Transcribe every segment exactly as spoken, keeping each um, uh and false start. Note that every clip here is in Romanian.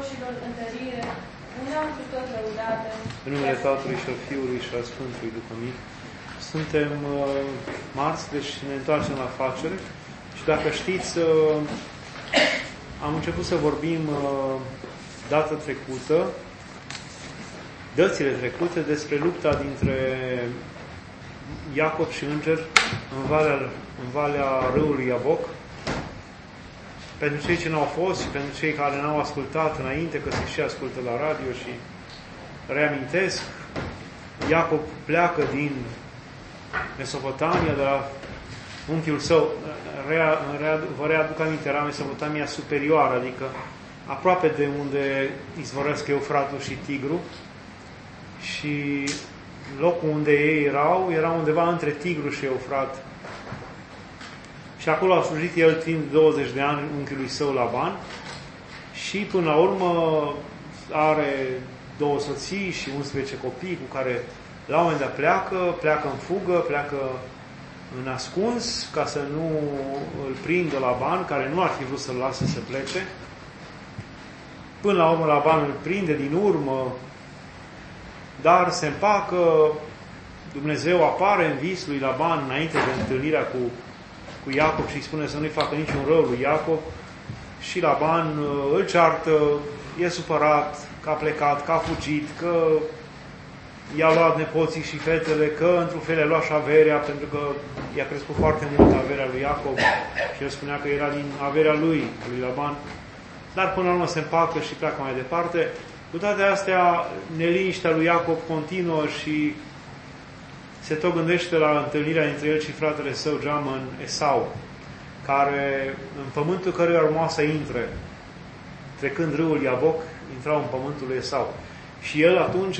credincioșilor întărire, uneam cu tot lăudată. În numele Tatălui și al Fiului și al Sfântului Duh. Amin. Suntem uh, marți, deci ne întoarcem la afacere și dacă știți, uh, am început să vorbim uh, data trecută, dățile trecute, despre lupta dintre Iacob și înger în valea, în valea râului Iaboc. Pentru cei ce n-au fost și pentru cei care n-au ascultat înainte, că se și ascultă la radio și reamintesc, Iacob pleacă din Mesopotamia, de la unchiul său, rea, rea, vă readuc aminte, era Mesopotamia superioară, adică aproape de unde izvorăsc Eufratul și Tigru, și locul unde ei erau, era undeva între Tigru și Eufrat. Și acolo a slujit el timp douăzeci de ani unchiului său Laban și până la urmă are două soții și unsprezece copii cu care la un moment dat pleacă, pleacă în fugă, pleacă în ascuns ca să nu îl prindă Laban, care nu ar fi vrut să-l lase să plece. Până la urmă Laban îl prinde din urmă, dar se împacă, Dumnezeu apare în vis lui Laban înainte de întâlnirea cu, cu Iacob și îi spune să nu-i facă niciun rău lui Iacob și Laban îl ceartă, e supărat că a plecat, că a fugit, că i-a luat nepoții și fetele, că într-un fel i-a luat și averea, pentru că i-a crescut foarte mult averea lui Iacob și el spunea că era din averea lui, lui Laban. Dar până la urmă se împacă și pleacă mai departe. Cu toate astea, neliniștea lui Iacob continuă și se tot gândește la întâlnirea dintre el și fratele său geamăn Esau, care în pământul căruia urma să intre, trecând râul Iaboc, intrau în pământul lui Esau. Și el atunci,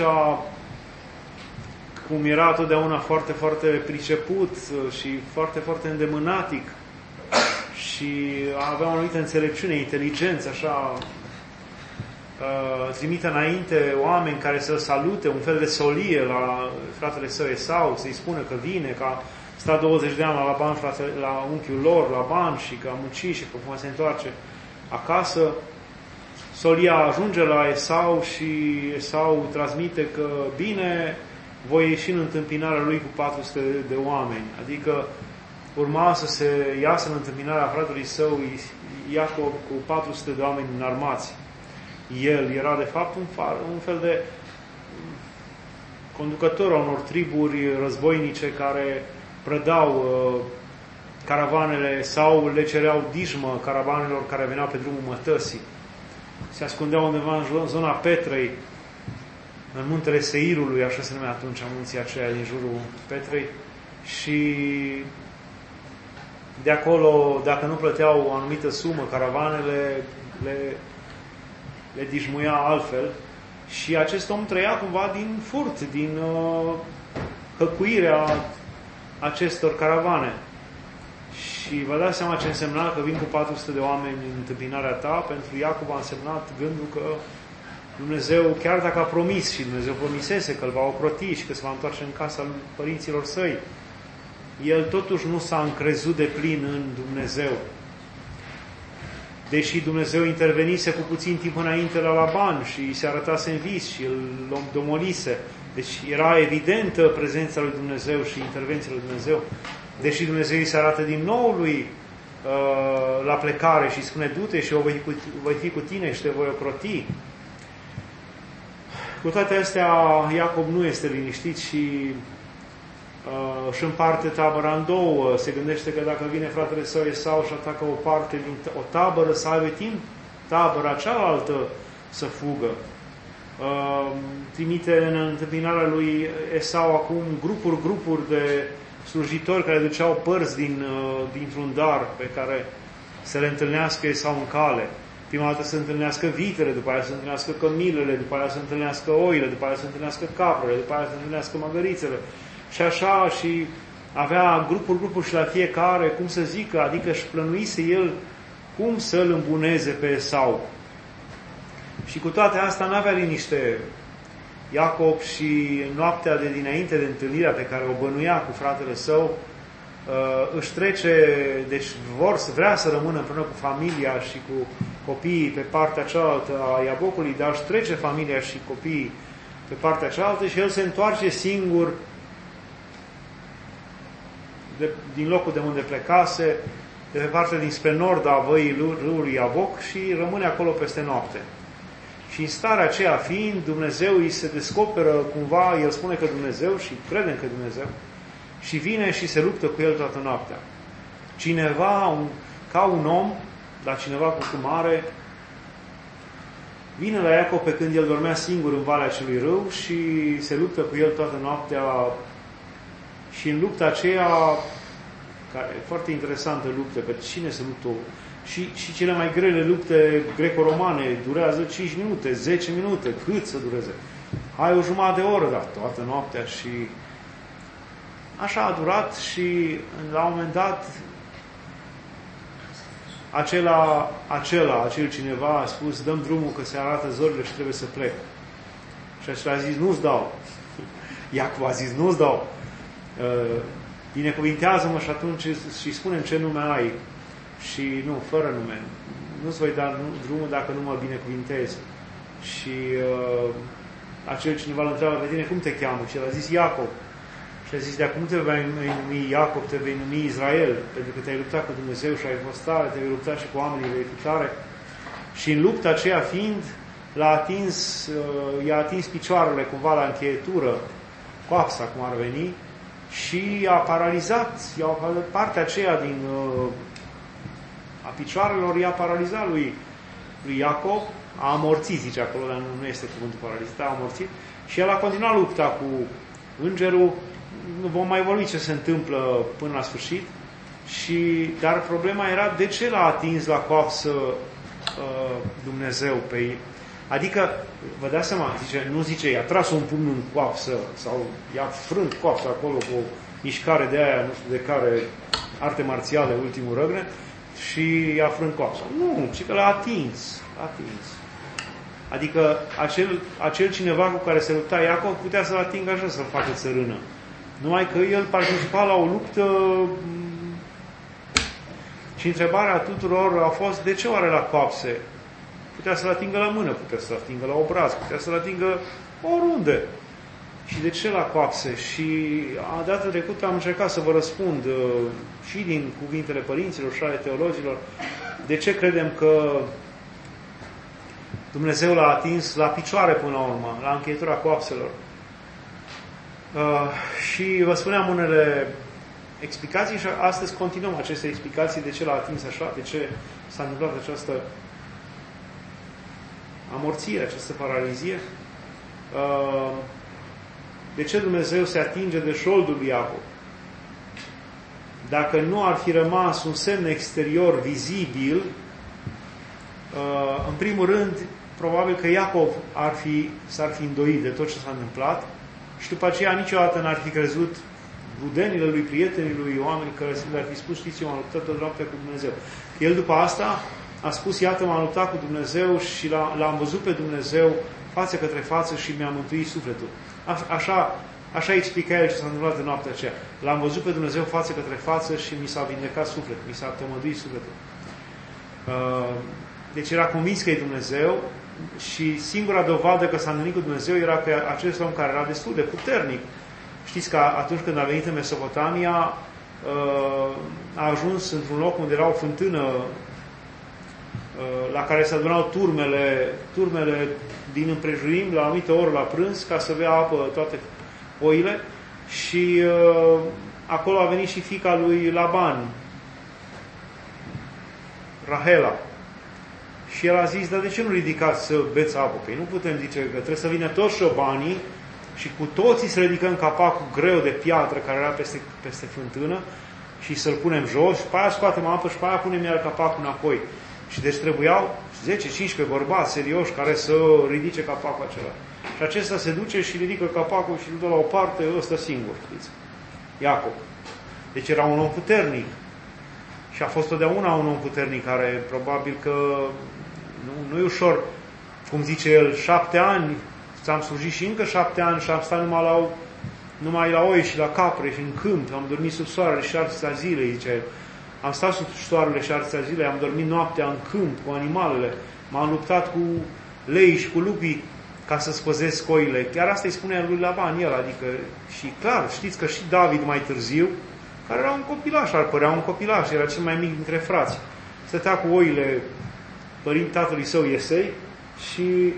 cum era totdeauna foarte, foarte priceput și foarte, foarte îndemânatic și avea o anumită înțelepciune, inteligență, așa, trimite înainte oameni care să-l salute, un fel de solie la fratele său Esau, să-i spună că vine, că a stat douăzeci de ani la Laban, frate, la unchiul lor, Laban, și că a muncit și că cum se întoarce acasă. Solia ajunge la Esau și Esau transmite că bine, voi ieși în întâmpinarea lui cu patru sute de oameni. Adică urma să se iasă în întâmpinarea fratelui său Iacob cu patru sute de oameni înarmați. El era de fapt un, far, un fel de conducător al unor triburi războinice care prădau uh, caravanele sau le cereau dijmă caravanelor care veneau pe drumul mătăsii. Se ascundeau undeva în zona Petrei, în muntele Seirului, așa se numea atunci munții aceia din jurul Petrei, și de acolo, dacă nu plăteau o anumită sumă, caravanele le, le dijmuia altfel. Și acest om trăia cumva din furt, din uh, hăcuirea acestor caravane. Și vă dați seama ce însemna că vin cu patru sute de oameni în întâmpinarea ta. Pentru Iacob a însemnat gândul că Dumnezeu, chiar dacă a promis și Dumnezeu promisese că îl va ocroti și că se va întoarce în casa părinților săi, el totuși nu s-a încrezut de plin în Dumnezeu. Deși Dumnezeu intervenise cu puțin timp înainte la Laban și îi se arătase în vis și îl domolise. Deci era evidentă prezența lui Dumnezeu și intervenția lui Dumnezeu. Deși Dumnezeu îi se arată din nou lui uh, la plecare și spune, du-te și eu voi, cu, voi fi cu tine și te voi ocroti. Cu toate astea, Iacob nu este liniștit și uh, își împarte tabăra în două. Se gândește că dacă vine fratele său Esau și atacă o parte din o tabără, să aibă timp tabăra cealaltă să fugă. Uh, trimite în întâmpinarea lui Esau acum grupuri, grupuri de slujitori care duceau părți din, uh, dintr-un dar pe care să le întâlnească Esau în cale. Prima dată să întâlnească vitele, după aia să întâlnească cămilele, după aia să întâlnească oile, după aia să întâlnească caprele, după aia să întâlnească măgărițele. Și așa, și avea grupuri, grupuri și la fiecare, cum să zică, adică își plănuise el cum să-l îmbuneze pe Esau. Și cu toate astea n-avea liniște Iacob și noaptea de dinainte de întâlnirea pe care o bănuia cu fratele său, își trece, deci vor să vrea să rămână împreună cu familia și cu copiii pe partea cealaltă a Iabocului, dar își trece familia și copiii pe partea cealaltă și el se întoarce singur de, din locul de unde plecase, de pe partea dinspre nord a văii râului Iaboc și rămâne acolo peste noapte. Și în starea aceea fiind, Dumnezeu îi se descoperă cumva, el spune că Dumnezeu și credem că Dumnezeu, și vine și se luptă cu el toată noaptea. Cineva, un, ca un om, dar cineva cu mare, vine la Iacov pe când el dormea singur în valea acelui râu și se luptă cu el toată noaptea. Și în lupta aceea, care e foarte interesantă luptă, că cine se luptă? Și, și cele mai grele lupte greco-romane durează cinci minute, zece minute, cât să dureze? Hai o jumătate de oră, dar toată noaptea. Și așa a durat și la un moment dat acela, acela, acel cineva a spus, dăm drumul că se arată zorile și trebuie să plec. Și acela a zis, nu-ți dau. Iacov a zis, nu-ți dau. Binecuvintează-mă și atunci și spune-mi ce nume ai. Și nu, fără nume. Nu-ți voi da drumul dacă nu mă binecuvintezi. Și uh, acel cineva îl întreabă pe tine, cum te cheamă? Și el a zis, Iacov. Și a zis, de acum te vei numi Iacov, te vei numi Israel, pentru că te-ai luptat cu Dumnezeu și ai fost tare, te vei lupta și cu oamenii, vei fi tare. Și în lupta aceea fiind, l-a atins, uh, i-a atins picioarele cumva la încheietură, coapsa, cum ar veni, și a paralizat, i-a, partea aceea din uh, a picioarelor i-a paralizat lui, lui Iacov, a amorțit, zice acolo, dar nu, nu este cuvântul paralizat, a amorțit, și el a continuat lupta cu îngerul. Nu vom mai vorbi ce se întâmplă până la sfârșit, și, dar problema era de ce l-a atins la coapsă uh, Dumnezeu pe ei. Adică, vă dați seama, zice, nu zice, i-a tras un pumn în coapsă sau i-a frânt coapsă acolo cu o mișcare de aia, nu știu de care, arte marțiale, ultimul răgnet, și i-a frânt coapsa. Nu, ci că l-a atins. L-a atins. Adică acel, acel cineva cu care se lupta Iacov putea să-l atingă așa, să-l facă țărână. Numai că el participa la o luptă și întrebarea tuturor a fost, de ce oare la coapse? Putea să-l atingă la mână, putea să-l atingă la obraz, putea să-l atingă oriunde. Și de ce la coapse? Și a data trecută am încercat să vă răspund uh, și din cuvintele părinților și ale teologilor, de ce credem că Dumnezeu l-a atins la picioare până la urmă, la încheietura coapselor. Uh, și vă spuneam unele explicații și astăzi continuăm aceste explicații de ce l-a atins așa, de ce s-a întâmplat această amorțire, această paralizie. Uh, De ce Dumnezeu se atinge de șoldul lui Iacov? Dacă nu ar fi rămas un semn exterior vizibil, în primul rând, probabil că Iacov ar fi, s-ar fi îndoit de tot ce s-a întâmplat și după aceea niciodată n-ar fi crezut rudenile lui, prietenii lui, oameni care le-ar fi spus, știți, eu m-am luptat tot noaptea cu Dumnezeu. El după asta a spus, iată, m-am luptat cu Dumnezeu și l-am văzut pe Dumnezeu față către față și mi-a mântuit sufletul. Așa, așa explica el ce s-a întâmplat în noaptea aceea. L-am văzut pe Dumnezeu față către față și mi s-a vindecat sufletul, mi s-a tămăduit sufletul. Deci era convins că e Dumnezeu și singura dovadă că s-a întâlnit cu Dumnezeu era că acest om care era destul de puternic. Știți că atunci când a venit în Mesopotamia, a ajuns într-un loc unde era o fântână la care se adunau turmele, turmele din împrejurim la o anumită oră la prânz ca să bea apă toate oile și uh, acolo a venit și fiica lui Laban, Rahela. Și el a zis, dar de ce nu ridicați să beți apă? Păi nu putem, zice, că trebuie să vină toți șobanii și cu toții să ridicăm capacul greu de piatră care era peste, peste fântână și să-l punem jos și pe aia scoatem apă și pe aia punem iar capacul înapoi. Și deci trebuiau zece cincisprezece bărbați serioși care să ridice capacul acela. Și acesta se duce și ridică capacul și îl dă la o parte, ăsta singur, știți? Iacov. Deci era un om puternic. Și a fost totdeauna un om puternic care probabil că nu, nu e ușor, cum zice el, șapte ani, ți-am slujit și încă șapte ani și am stat numai la o, numai la oi și la capre și în câmp, am dormit sub soarele și arța zilei, zice. Am stat sub soarele și arța zilei, am dormit noaptea în câmp cu animalele, m-am luptat cu lei și cu lupii ca să spăzesc oile. Chiar asta îi spunea lui Laban el, adică, și clar, știți că și David mai târziu, care era un copilaș, ar părea un copilaș, era cel mai mic dintre frați, stătea cu oile părinte tatălui său Iesei și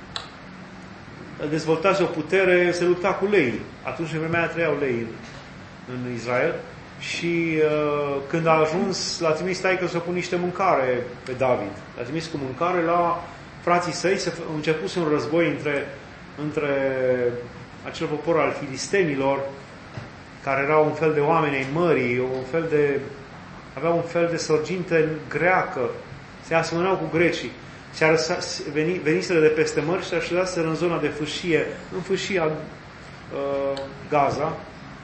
dezvoltase o putere, se lupta cu lei. Atunci în vremea aia trăiau lei în, în Israel și uh, când a ajuns, l-a trimis taică să pună niște mâncare pe David. L-a trimis cu mâncare la frații săi, se începuse un război între, între acel popor al filistenilor, care erau un fel de oameni ai mării, un fel de, aveau un fel de sorginte greacă, se asemănau cu grecii. Și veni, veniseră de peste mări și se așezaseră în zona de fâșie, în fâșia uh, Gaza.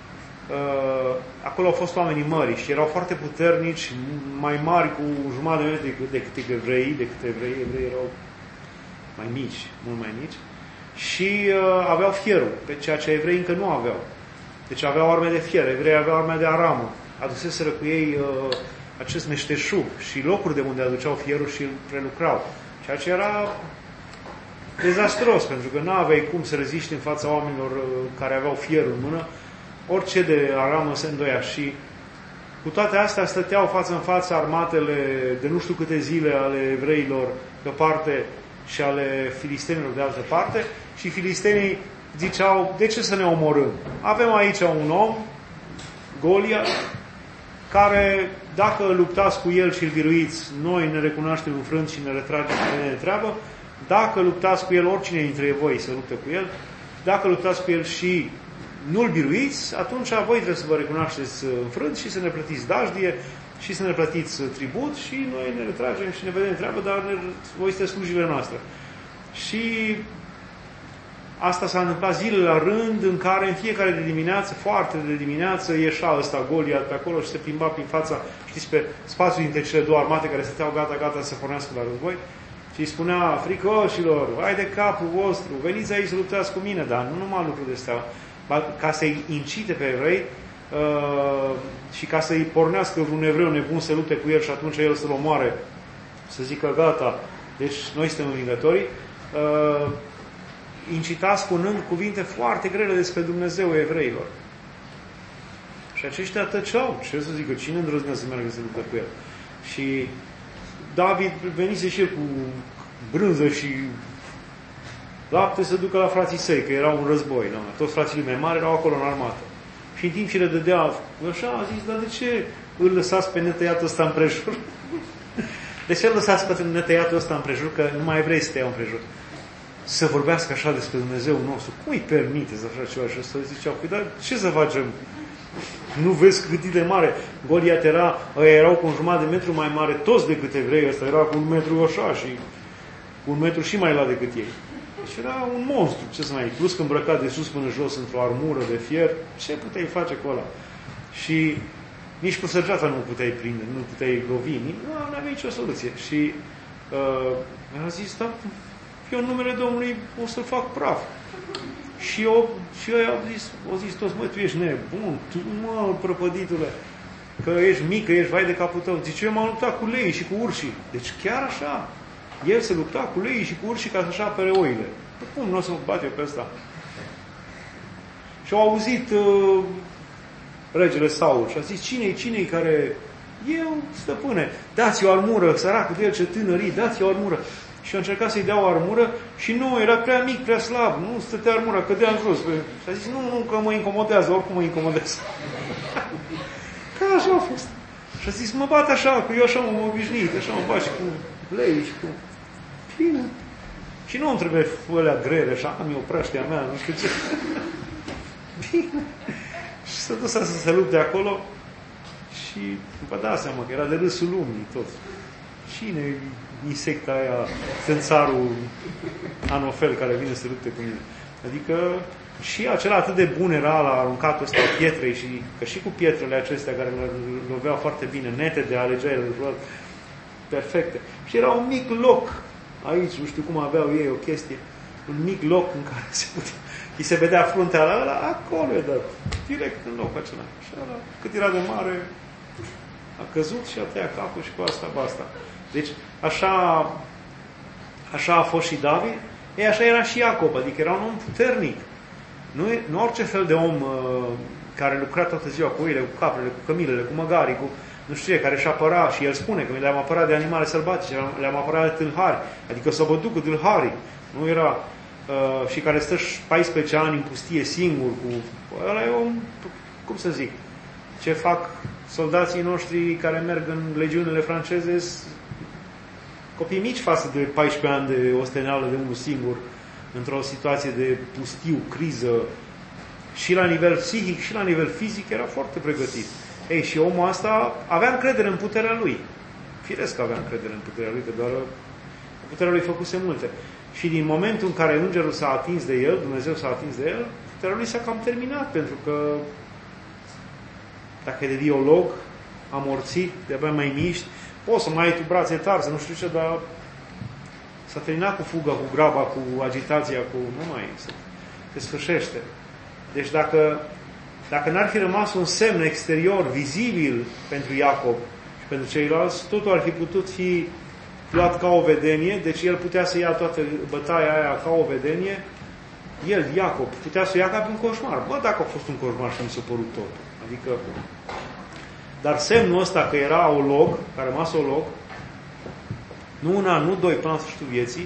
Uh, acolo au fost oamenii mării și erau foarte puternici, mai mari cu jumătate de metri decât, decât evrei, decât evrei, evrei erau mai mici, mult mai mici. Și uh, aveau fierul, pe ceea ce evrei încă nu aveau. Deci aveau arme de fier, evrei aveau arme de aramă. Aduseseră cu ei uh, acest meșteșug și locuri de unde aduceau fierul și îl prelucrau. Ceea ce era dezastros, pentru că nu aveai cum să reziști în fața oamenilor care aveau fierul în mână. Orice de aramă se îndoia și cu toate astea stăteau față în față armatele de nu știu câte zile ale evreilor pe parte și ale filistenilor de altă parte și filistenii ziceau, de ce să ne omorâm? Avem aici un om, Goliat, care, dacă luptați cu el și îl biruiți, noi ne recunoaștem înfrânt și ne retragem de treabă. Dacă luptați cu el, oricine dintre voi să lupte cu el, dacă luptați cu el și nu-l biruiți, atunci voi trebuie să vă recunoașteți înfrânt și să ne plătiți dajdie și să ne plătiți tribut și noi ne retragem și ne vedem treabă, dar ne, voi sunteți slujile noastre. Și asta s-a întâmplat zile la rând în care în fiecare de dimineață, foarte de dimineață, ieșea ăsta Goliat pe acolo și se plimba prin fața, știți, pe spațiul dintre cele două armate care stăteau gata, gata să pornească la război și îi spunea, fricoșilor, vai de capul vostru, veniți aici să luptați cu mine, dar nu numai lucrul de astea, ca să-i incite pe evrei uh, și ca să-i pornească vreun evreu nebun să lupte cu el și atunci el să-l omoare, să zică gata, deci noi suntem învingătorii, uh, incita spunând cuvinte foarte grele despre Dumnezeu evreilor. Și aceștia tăceau. Ce să zică? Cine îndrăznea să meargă să luptă cu el? Și David venise și el cu brânză și lapte să ducă la frații săi, că era un război. Nu? Toți frații lui mai mari erau acolo în armată. Și în timp ce le dădea așa, a zis, dar de ce îl lăsați pe netăiatul ăsta împrejur? De ce îl lăsați pe netăiatul ăsta împrejur? Că numai evrei stăiau împrejur. Să vorbească așa despre Dumnezeu nostru. Cum îi permiteți așa ceva? Și ăsta ziceau, păi dar ce să facem? Nu vezi cât de mare? Goliat era, ăia erau cu un jumătate de metru mai mare, toți decât evrei, ăsta era cu un metru așa și cu un metru și mai lat decât ei. Deci era un monstru, ce să mai ai? Plus că îmbrăcat de sus până jos într-o armură de fier, ce puteai face cu ăla? Și nici cu săgeata nu puteai prinde, nu puteai lovi, nu aveai nicio soluție. Și uh, mi-a zis, da, eu în numele Domnului o să fac praf. Și eu, și eu au zis, au zis toți, mă, tu ești nebun, tu, mă, prăpăditule, că ești mic, că ești vai de capul tău. Zice, eu m-am luptat cu leii și cu urșii. Deci chiar așa, el se lupta cu leii și cu urșii ca să-și apere oile. Cum nu o să mă bat eu pe ăsta? Și au auzit uh, regele Saul și a zis, cine-i, cine-i care... Eu, stăpâne, dați o armură, săracul de el ce tânării, dați o armură. Și a încercat să-i dea o armură și nu, era prea mic, prea slab, nu stătea armura, cădea în jos. Și a zis, nu, nu, că mă incomodează, oricum mă incomodează. Că așa a fost. Și a zis, mă bat așa, că eu așa m-am obișnuit, așa mă bat și cu lei și cu... Bine. Și nu îmi trebuie alea grele, așa, am eu praștea mea, nu știu ce. Bine. Și s-a dus să se lupte acolo și vă dați seama că era de râsul lumii tot. Cine insecta aia, țânțarul anofel care vine să lupte cu mine? Adică și acela atât de bun era la aruncatul ăsta pietrei și că și cu pietrele acestea care le loveau foarte bine, nete de alegere, perfecte. Și era un mic loc aici, nu știu cum aveau ei o chestie, un mic loc în care se putea, îi se vedea fruntea la ăla, acolo e dat, direct în locul acela. Și ăla, cât era de mare, a căzut și a tăiat capul și cu asta, basta. Deci, așa, așa a fost și David, ei, așa era și Iacob, adică era un om puternic. Nu, nu orice fel de om uh, care lucra toată ziua cu oile, cu caprele, cu cămilele, cu măgarii, cu nu știu ce, care își apăra, și el spune că le-am apărat de animale sălbatice, le-am apărat de tâlhari, adică să băduc cu tâlharii. Nu era, uh, și care stă paisprezece ani în pustie singur, cu ăla e om, cum să zic, ce fac soldații noștri care merg în legiunile franceze, copii mici față de paisprezece ani de osteneală de unul singur, într-o situație de pustiu, criză, și la nivel psihic, și la nivel fizic, era foarte pregătit. Ei, și omul ăsta avea încredere în puterea lui. Firesc că avea încredere în puterea lui, că doar puterea lui făcuse multe. Și din momentul în care îngerul s-a atins de el, Dumnezeu s-a atins de el, puterea lui s-a cam terminat, pentru că dacă e de biolog, amorțit, de-abia mai miști, poți să mai ai tu brațe tari, să nu știu ce, dar s-a terminat cu fuga, cu graba, cu agitația, cu... nu mai se, se sfârșește. Deci dacă, dacă n-ar fi rămas un semn exterior, vizibil pentru Iacob și pentru ceilalți, totul ar fi putut fi luat ca o vedenie, deci el putea să ia toată bătaia aia ca o vedenie, el, Iacob, putea să o ia ca pe un coșmar. Bă, dacă a fost un coșmar și mi s-a părut totul. Adică... Dar semnul ăsta că era olog, că a rămas olog, nu un an, nu doi, până la sfârșitul vieții,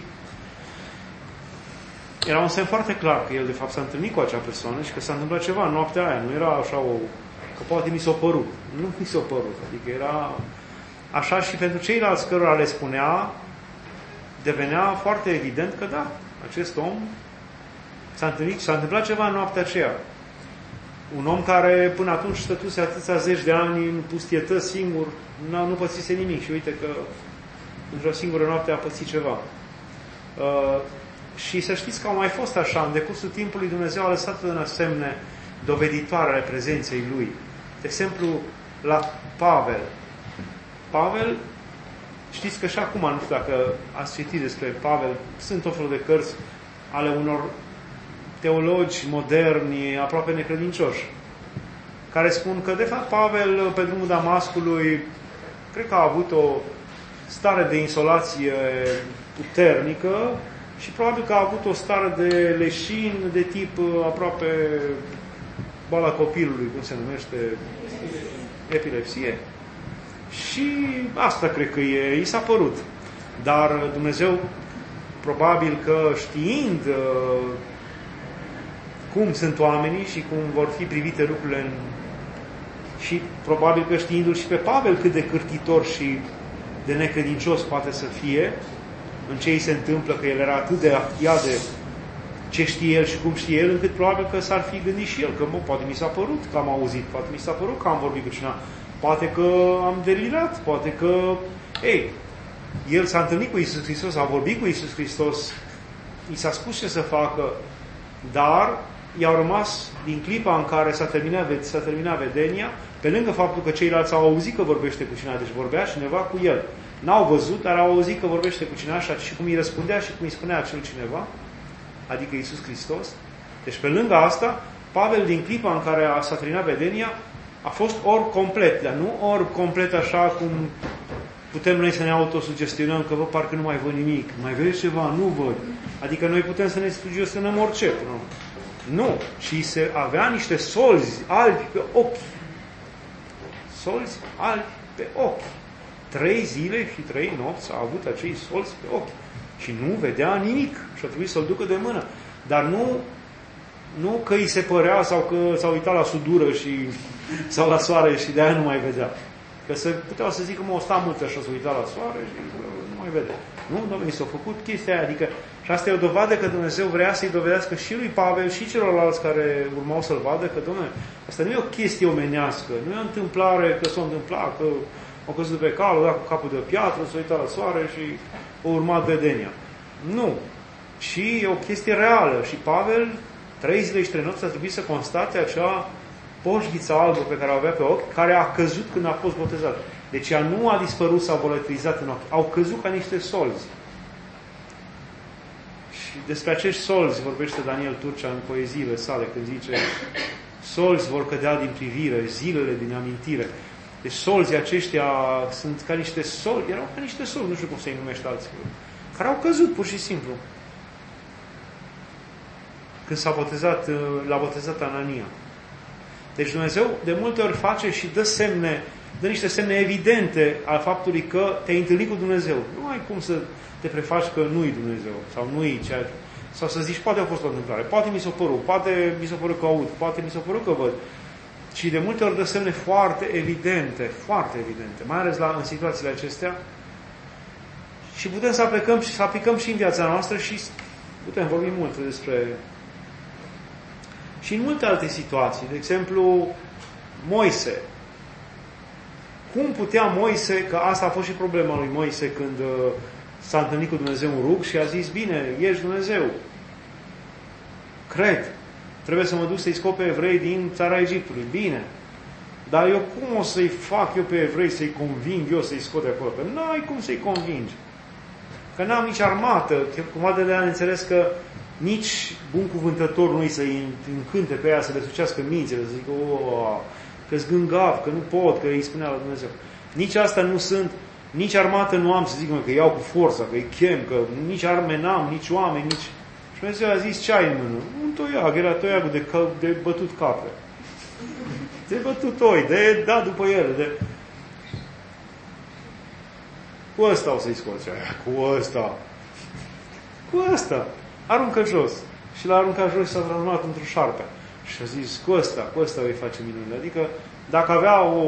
era un semn foarte clar că el de fapt s-a întâlnit cu acea persoană și că s-a întâmplat ceva în noaptea aia. Nu era așa o... că poate mi s-a părut. Nu mi s-a părut. Adică era... Așa și pentru ceilalți cărora le spunea, devenea foarte evident că da, acest om s-a întâlnit, s-a întâmplat ceva în noaptea aceea. Un om care până atunci stătuse atâția zeci de ani în pustietăți singur, nu, nu pățise nimic și uite că într-o singură noapte a pățit ceva. Uh, și să știți că au mai fost așa, în decursul timpului Dumnezeu a lăsat în semne doveditoare ale prezenței Lui. De exemplu, la Pavel. Pavel, știți că și acum, nu știu dacă ați citit despre Pavel, sunt tot felul de cărți ale unor teologi moderni, aproape necredincioși, care spun că, de fapt, Pavel, pe drumul Damascului, cred că a avut o stare de insolație puternică și probabil că a avut o stare de leșin de tip aproape boala copilului, cum se numește, epilepsie. Și asta cred că e, i s-a părut. Dar Dumnezeu, probabil că știind uh, cum sunt oamenii și cum vor fi privite lucrurile în... și probabil că știindu-l și pe Pavel cât de cârtitor și de necredincios poate să fie în ce îi se întâmplă, că el era atât de actiat de ce știe el și cum știe el, încât probabil că s-ar fi gândit și el că, mă, poate mi s-a părut că am auzit, poate mi s-a părut că am vorbit cu cineva, poate că am delirat, poate că... Ei, el s-a întâlnit cu Iisus Hristos, a vorbit cu Iisus Hristos, i s-a spus ce să facă, dar i-au rămas, din clipa în care s-a terminat, s-a terminat vedenia, pe lângă faptul că ceilalți au auzit că vorbește cu cineva, deci vorbea cineva cu el. N-au văzut, dar au auzit că vorbește cu cineva și cum îi răspundea și cum îi spunea acel cineva, adică Iisus Hristos. Deci pe lângă asta, Pavel, din clipa în care s-a terminat vedenia, a fost orb complet, dar nu orb complet așa cum putem noi să ne autosugestionăm, că vă parcă nu mai văd nimic, mai vedeți ceva, nu văd. Adică noi putem să ne sugestionăm orice. Nu. Nu. Și se avea niște solzi albi pe ochi. Solzi albi pe ochi. Trei zile și trei nopți a avut acei solzi pe ochi. Și nu vedea nimic. Și a trebuit să-l ducă de mână. Dar nu, nu că îi se părea sau că s-a uitat la sudură și, sau la soare și de aia nu mai vedea. Că se puteau să zică, mă, o sta mult așa, s-a uitat la soare și nu mai vede. Nu, Doamne, s-a făcut chestia aia. Adică, și asta e o dovadă că Dumnezeu vrea să-i dovedească și lui Pavel și celorlalți care urmau să-l vadă, că, Doamne, asta nu e o chestie omenească, nu e o întâmplare că s-a întâmplat, că au căzut pe cal, o dat cu capul de piatră, s-a uitat la soare și a urmat vedenia. Nu. Și e o chestie reală. Și Pavel, trei zile și trei nopți, a trebuit să constate acea poșghiță albă pe care o avea pe ochi, care a căzut când a fost botezat. Deci ea nu a dispărut sau volatilizat în ochi. Au căzut ca niște solzi. Și despre acești solzi vorbește Daniel Turcea în poeziile sale, când zice solzi vor cădea din privire, zilele din amintire. Deci solzii aceștia sunt ca niște soli, erau ca niște soli, nu știu cum se-i numește alții, care au căzut pur și simplu. Când s-a botezat, l-a botezat Anania. Deci Dumnezeu de multe ori face și dă semne, dă niște semne evidente al faptului că te-ai întâlnit cu Dumnezeu. Nu ai cum să te prefaci că nu-i Dumnezeu sau nu-i ceea, sau să zici, poate a fost o întâmplare, poate mi s-a părut, poate mi s-a părut că aud, poate mi s-a părut că văd. Și de multe ori dă semne foarte evidente, foarte evidente, mai ales la, în situațiile acestea. Și putem să aplicăm și să aplicăm și în viața noastră și putem vorbi mult despre... Și în multe alte situații. De exemplu, Moise. Cum putea Moise, că asta a fost și problema lui Moise când uh, s-a întâlnit cu Dumnezeu în rug și a zis, bine, ești Dumnezeu. Cred. Trebuie să mă duc să-i scop pe evrei din țara Egiptului. Bine. Dar eu cum o să-i fac eu pe evrei, să-i conving eu să-i scot de acolo? Că n-ai cum să-i convingi. Că n-am nici armată. Cumva de le-am înțeles că nici bun cuvântător nu-i să-i încânte pe ea, să le sucească mințile, să zică, o, că-s gângav, că nu pot, că îi spunea la Dumnezeu. Nici asta nu sunt, nici armată nu am să zic, mă, că iau cu forța, că îi chem, că nici arme n-am, nici oameni, nici... Și Dumnezeu a zis, ce ai în mână? Un toiag, era toiagul de, de bătut capre. De bătut oi, de dat după ele, de... Cu ăsta o să-i scoți. Cu ăsta. Cu ăsta. Aruncă jos. Și l-a aruncat jos și s-a transformat într-un șarpe. Și a zis, cu ăsta, cu ăsta vei face minunile. Adică, dacă avea o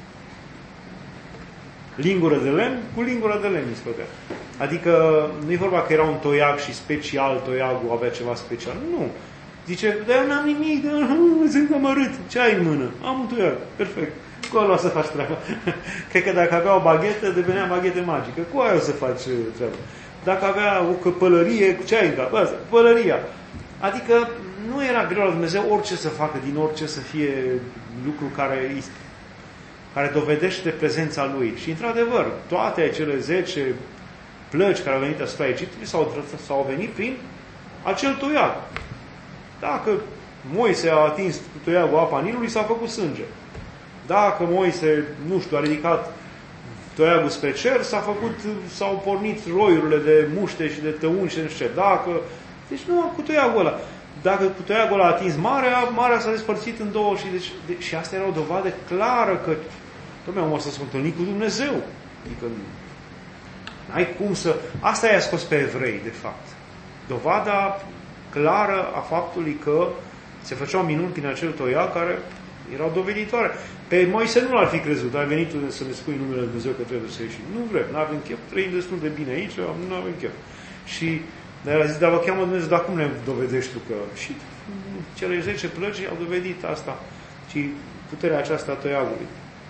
lingură de lemn, cu lingura de lemn îi scotea. Adică, nu e vorba că era un toiag și special, toiagul avea ceva special. Nu. Zice, dar eu n-am nimic, sunt amărât. Ce ai în mână? Am un toiag. Perfect. Cu ăla o să faci treaba. Cred că dacă avea o baghetă, devenea baghetă magică. Cu aia o să faci treaba. Dacă avea o pălărie, ce ai în cap? Asta, pălăria. Adică nu era greu la Dumnezeu orice să facă, din orice să fie lucru care, care dovedește prezența Lui. Și într-adevăr, toate acele zece plăci care au venit asupra Egiptului s-au, s-au venit prin acel toiag. Dacă Moise a atins cu toiagul apa Nilului, s-a făcut sânge. Dacă Moise, nu știu, a ridicat toiagul spre cer, s-a făcut, s-au pornit roiurile de muște și de tăuni și nu știu ce. Dacă, deci nu, cu toiagul ăla. Dacă cu toiagul ăla a atins marea, marea s-a despărțit în două și, deci, de, și asta era o dovadă clară că, dom'le, omul ăsta s-a întâlnit cu Dumnezeu. Adică, n-ai cum să... Asta i-a scos pe evrei, de fapt. Dovada clară a faptului că se făceau minuni prin acel toiag care erau doveditoare. Pe Moise nu l-ar fi crezut. Ai venit să ne spui numele Lui Dumnezeu că trebuie să ieși. Nu vrem, nu avem chef. Trăim destul de bine aici, nu avem chef. Și el a zis, dar vă cheamă Dumnezeu, dar cum ne dovedești tu că... Și cele zece plăci au dovedit asta. Și puterea aceasta a toiagului.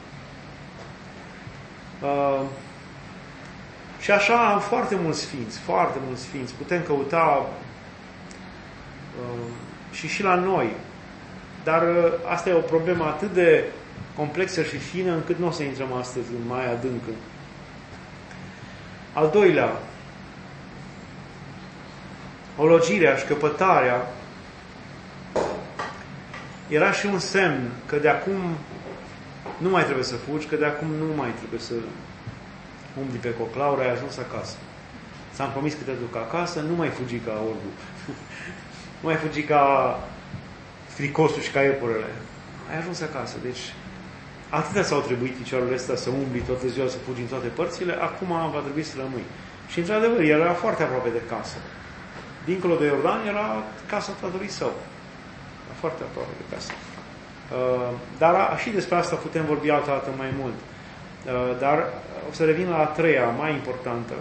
Uh, și așa am foarte mulți sfinți, foarte mulți sfinți. Putem căuta uh, și și la noi. Dar uh, asta e o problemă atât de complexă și fină, încât nu o să intrăm astăzi în mai adâncă. Al doilea, ologirea și căpătarea era și un semn că de acum nu mai trebuie să fugi, că de acum nu mai trebuie să umbli pe coclaură, ai ajuns acasă. S-am promis că te duc acasă, nu mai fugi ca orbu. Nu mai fugi ca fricosul și ca iepurele. Ai ajuns acasă. Deci, atâtea s-au trebuit picioarele astea să umbli toată ziua, să fugi în toate părțile, acum va trebui să rămâi. Și, într-adevăr, el era foarte aproape de casă. Dincolo de Iordan era casa tatălui său. Era foarte aproape de casă. Dar și despre asta putem vorbi altă dată mai mult. Dar o să revin la a treia, mai importantă.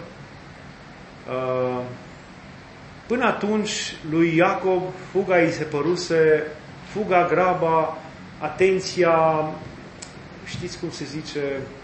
Până atunci, lui Iacob, fuga îi se păruse, fuga, graba, atenția, știți cum se zice,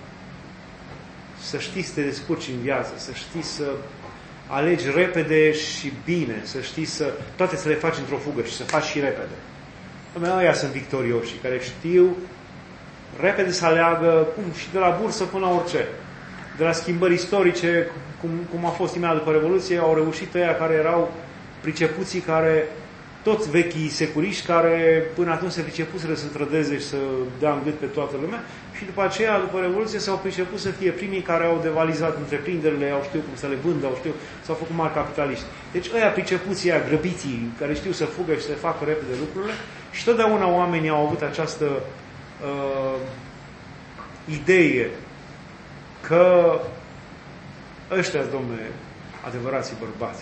să știi să te descurci în viață, să știi să alegi repede și bine, să știi să, toate să le faci într-o fugă și să faci și repede. Ăia sunt victorioși, care știu repede să aleagă, cum, și de la bursă până la orice. De la schimbări istorice, cum, cum a fost imediat după Revoluție, au reușit ăia care erau pricepuții care, toți vechii securiști care până atunci se pricepuseră să trădeze și să dea în gât pe toată lumea și după aceea, după Revoluție, s-au priceput să fie primii care au devalizat întreprinderile, au știut cum să le vândă, au știut, s-au făcut mari capitaliști. Deci ăia pricepuții, ăia grăbiții, care știu să fugă și să facă repede lucrurile și totdeauna oamenii au avut această uh, idee că ăștia, domnule, adevărații bărbați.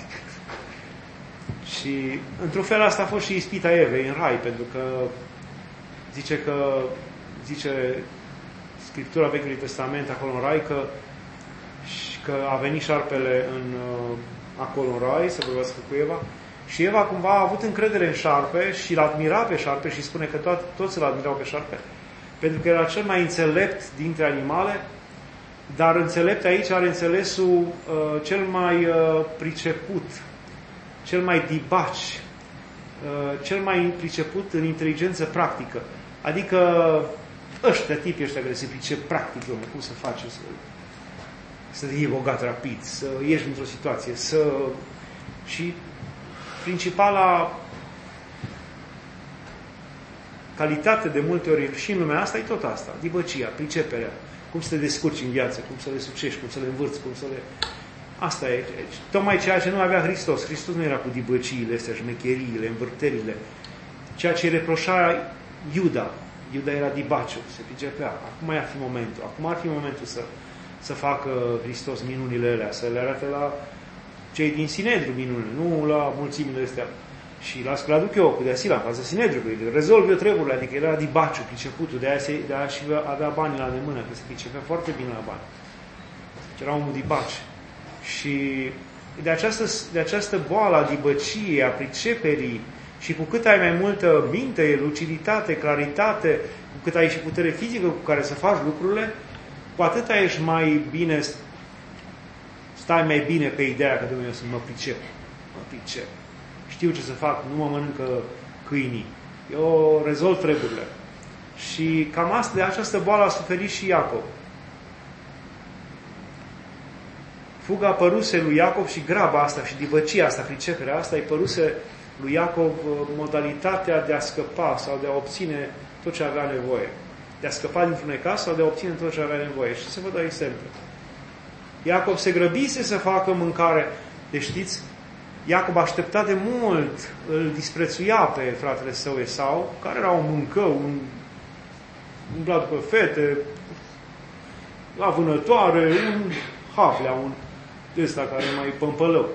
Și într-un fel asta a fost și ispita Evei în rai, pentru că zice că zice Scriptura Vechiului Testament acolo în rai că, că a venit șarpele în, acolo în rai să vorbească cu Eva și Eva cumva a avut încredere în șarpe și l-a admirat pe șarpe și spune că toat, toți îl admirau pe șarpe pentru că era cel mai înțelept dintre animale, dar înțelept aici are înțelesul uh, cel mai uh, priceput, cel mai dibaci, uh, cel mai priceput în inteligență practică. Adică ăștia tipii ăștia care se pricep practic, domnule, cum să faci să, să iei bogat rapid, să ieși într-o situație, să... Și principala calitate de multe ori și în lumea asta e tot asta, dibăcia, priceperea, cum să te descurci în viață, cum să le sucești, cum să le învârți, cum să le... Asta e. Tocmai ceea ce nu avea Hristos. Hristos nu era cu dibăciile astea, șmecheriile, învârterile. Ceea ce reproșa Iuda. Iuda era dibaciu, se pricepea. Acum ar fi momentul. Acum ar fi momentul să, să facă Hristos minunile alea, să le arate la cei din Sinedru minunile, nu la mulțimile astea. Și las că l-aduc eu cu de asila în fața Sinedrului, rezolv eu treburile, adică era dibaciu, priceputul, de aia, se, de aia și avea banii la îndemână, că se pricepea foarte bine la bani. Deci era omul dibaci. Și de această, de această boală a dibăciei, a priceperii, și cu cât ai mai multă minte, luciditate, claritate, cu cât ai și putere fizică cu care să faci lucrurile, cu atât ești mai bine, stai mai bine pe ideea că, Dumnezeu, să mă pricep, mă pricep. Știu ce să fac, nu mă mănâncă câinii. Eu rezolv treburile. Și cam asta, de această boală a suferit și Iacov. Fuga păruse lui Iacov și graba asta și dibăcia asta, priceperea asta, îi păruse lui Iacov modalitatea de a scăpa sau de a obține tot ce avea nevoie. De a scăpa dintr-un necaz sau de a obține tot ce avea nevoie. Și să vă dau exemple. Iacov se grăbise să facă mâncare. Deci știți, Iacov aștepta de mult, îl disprețuia pe fratele său Esau, care era un mâncău, un umbla după fete, la vânătoare, un haplea, un ăsta care mai pămpălău.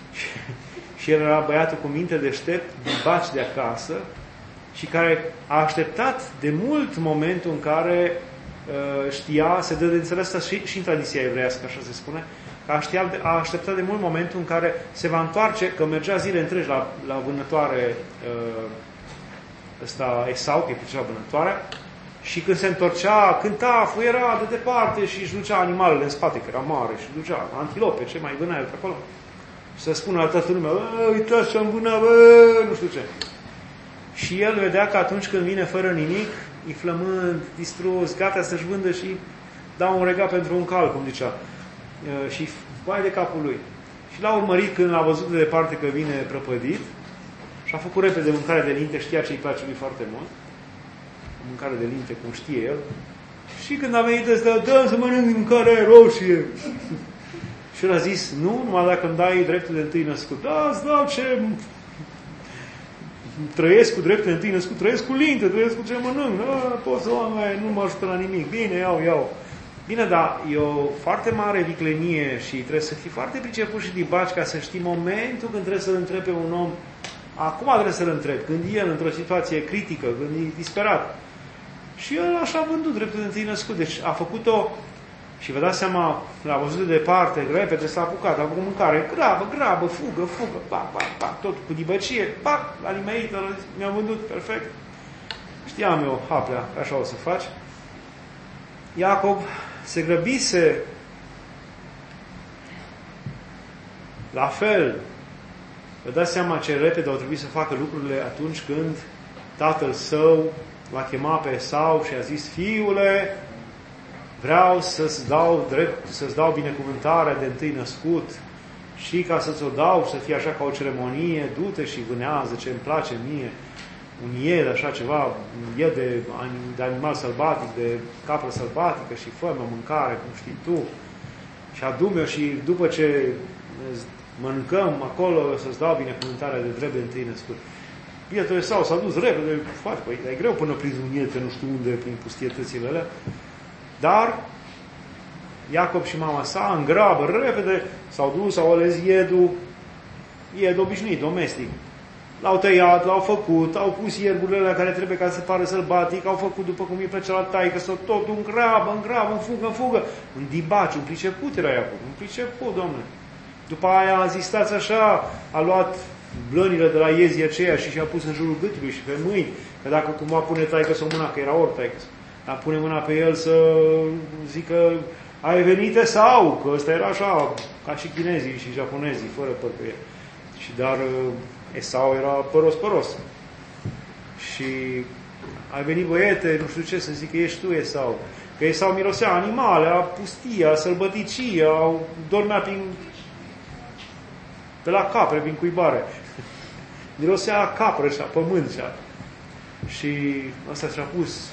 Și el era băiatul cu minte deștept, dibaci de acasă, și care a așteptat de mult momentul în care uh, știa, se dă de înțeles asta și, și în tradiția evreiască, așa se spune, că a, știa, a așteptat de mult momentul în care se va întoarce, că mergea zile întregi la, la vânătoare uh, ăsta Esau, că e pricea vânătoarea, și când se întorcea, cânta, fuiera de departe și își ducea animalele în spate, că era mare, și ducea antilope, ce mai vânea el pe acolo. Și să spună la toată lumea, uitați ce-am vânat, bă, nu știu ce. Și el vedea că atunci când vine fără nimic, e flămând, distrus, gata să-și vândă și dau un regat pentru un cal, cum zicea. Și vai de capul lui. Și l-a urmărit când l-a văzut de departe că vine prăpădit și a făcut repede mâncare de linte, știa ce îi place lui foarte mult. Mâncare de linte, cum știe el. Și când a venit ăsta, dă să mănânc mâncare roșie. Și el a zis, nu, numai dacă îmi dai dreptul de întâi născut. Da, îți dau ce... Trăiesc cu dreptul de întâi născut, trăiesc cu linte, trăiesc cu ce mănânc. Da, pot să am, nu mă ajută la nimic. Bine, iau, iau. Bine, dar e o foarte mare viclenie și trebuie să fii foarte priceput și dibaci ca să știi momentul când trebuie să-l întrebi pe un om. Acum trebuie să-l întrebi, când e într-o situație critică, când e disperat. Și el așa a vândut dreptul de întâi născut. Deci a făcut-o și vă dați seama, l-a văzut de departe, repede s-a apucat, a făcut mâncare, grabă, grabă, fugă, fugă, pac, pac, pac, tot cu dibăcie, pac, l-a nimeit, mi-a vândut, perfect. Știam eu, haplea, așa o să faci. Iacov se grăbise la fel. Vă dați seama ce repede au trebuit să facă lucrurile atunci când tatăl său l-a chemat pe Esau și a zis, fiule, vreau să-ți dau drept, să-ți dau binecuvântarea de întâi născut și ca să ți-o dau, să fie așa ca o ceremonie, du-te și vânează ce îmi place mie, un ied, așa ceva, un ied de, de animal sălbatic, de capră sălbatică și fă-mă mâncare, cum știi tu, și adu-mi-o și după ce mâncăm acolo, să-ți dau binecuvântarea de drept de întâi născut. Bietul Esau s-a dus repede, foarte, păi, e greu până prin un ied, nu știu unde, prin pustietățile alea, dar Iacob și mama sa, în grabă, repede, s-au dus, au ales iedul, ied obișnuit, domestic. L-au tăiat, l-au făcut, au pus ierburile alea care trebuie ca să pară sălbatic, au făcut după cum îi plăcea la taică, sau tot în grabă, în grabă, în fugă, în fugă. Un dibaci, un priceput era Iacob, un priceput, domnule. După aia a zis, stați așa, a luat blănile de la iezii aceia și și-a pus în jurul gâtului și pe mâini, că dacă cumva pune taică sau mâna, că era ori taică, dar pune mâna pe el să zică, ai venit Esau, că ăsta era așa, ca și chinezii și japonezii, fără păr pe el. Și dar Esau era păros-păros. Și ai venit băiete, nu știu ce să zic, că ești tu Esau. Că Esau mirosea animale, a pustia, sălbăticia, dormea prin, pe la capre, prin cuibare. Mirosea a capră și a pământ. Și, a... și ăsta și-a pus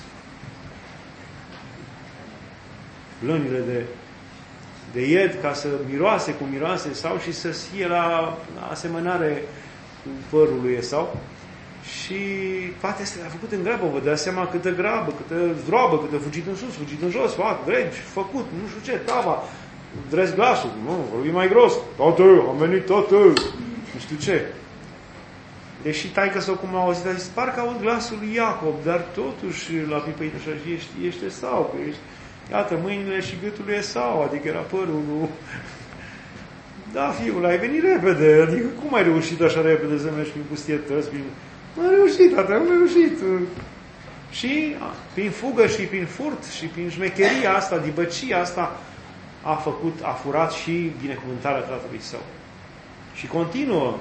blănile de, de ied ca să miroase cum miroase Esau și să fie la, la asemănare cu părul lui Esau. Și toate astea le-a făcut în grabă, vă dați seama câtă grabă, câtă zdroabă, câtă fugit în sus, fugit în jos, fac, dregi, făcut, nu știu ce, tava, dresc glasul, nu, vorbi mai gros, tată, am venit, tată, nu știu ce. Deși taică-s-o cum a auzit, a zis, parcă aud glasul lui Iacob, dar totuși l-a pipăit așa și ești, ești Esau, că ești, iată, mâinile și gâtul lui Esau, adică era părul lui... Da, fiul, ai venit repede, adică cum ai reușit așa repede să mergi prin pustietăți, prin... Am reușit, tata, am reușit. Și prin fugă și prin furt și prin șmecheria asta, dibăcia asta, a făcut, a furat și binecuvântarea tatălui său. Și continuă.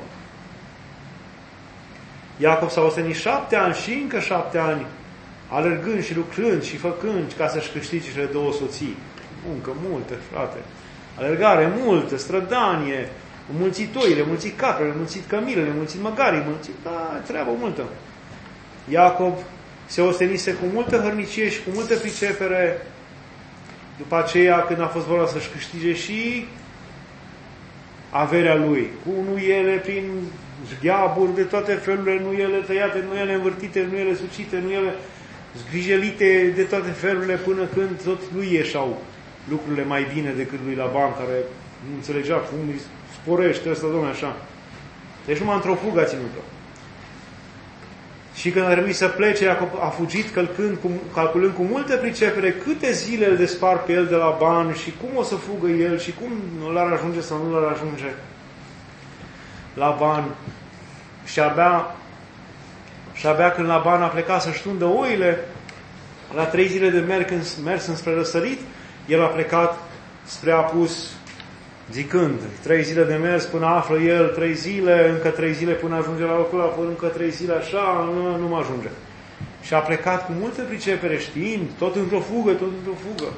Iacob s-a ostenit șapte ani și încă șapte ani, alergând și lucrând și făcând ca să-și câștige cele două soții. Muncă multă, frate. Alergare multă, strădanie, mulțit oile, mulțit caprele, mulțit cămilele, mulțit măgarii, mulțit, da, treabă multă. Iacob se ostenise cu multă hărnicie și cu multă pricepere. După aceea, când a fost vorba să-și câștige și averea lui, cu nuiele prin zgheaburi de toate felurile, nuiele tăiate, nuiele învârtite, nuiele sucite, nuiele zgrijelite de toate felurile, până când tot lui ieșau lucrurile mai bine decât lui Laban, care nu înțelegea cum îi sporește ăsta, domnule, așa. Deci numai într-o fugă a ținut-o. Și când a trebuit să plece, a fugit călcând, cu, calculând cu multă pricepere câte zile îl despar pe el de Laban și cum o să fugă el și cum l-ar ajunge sau nu l-ar ajunge Laban. Și abia, și abia când Laban a plecat să-și tundă oile, la trei zile de mers, mers înspre răsărit, el a plecat spre apus, zicând, trei zile de mers până află el, trei zile, încă trei zile până ajunge la locul ăla, încă trei zile așa, nu, nu mă ajunge. Și a plecat cu multă pricepere, știind, tot într-o fugă, tot într-o fugă.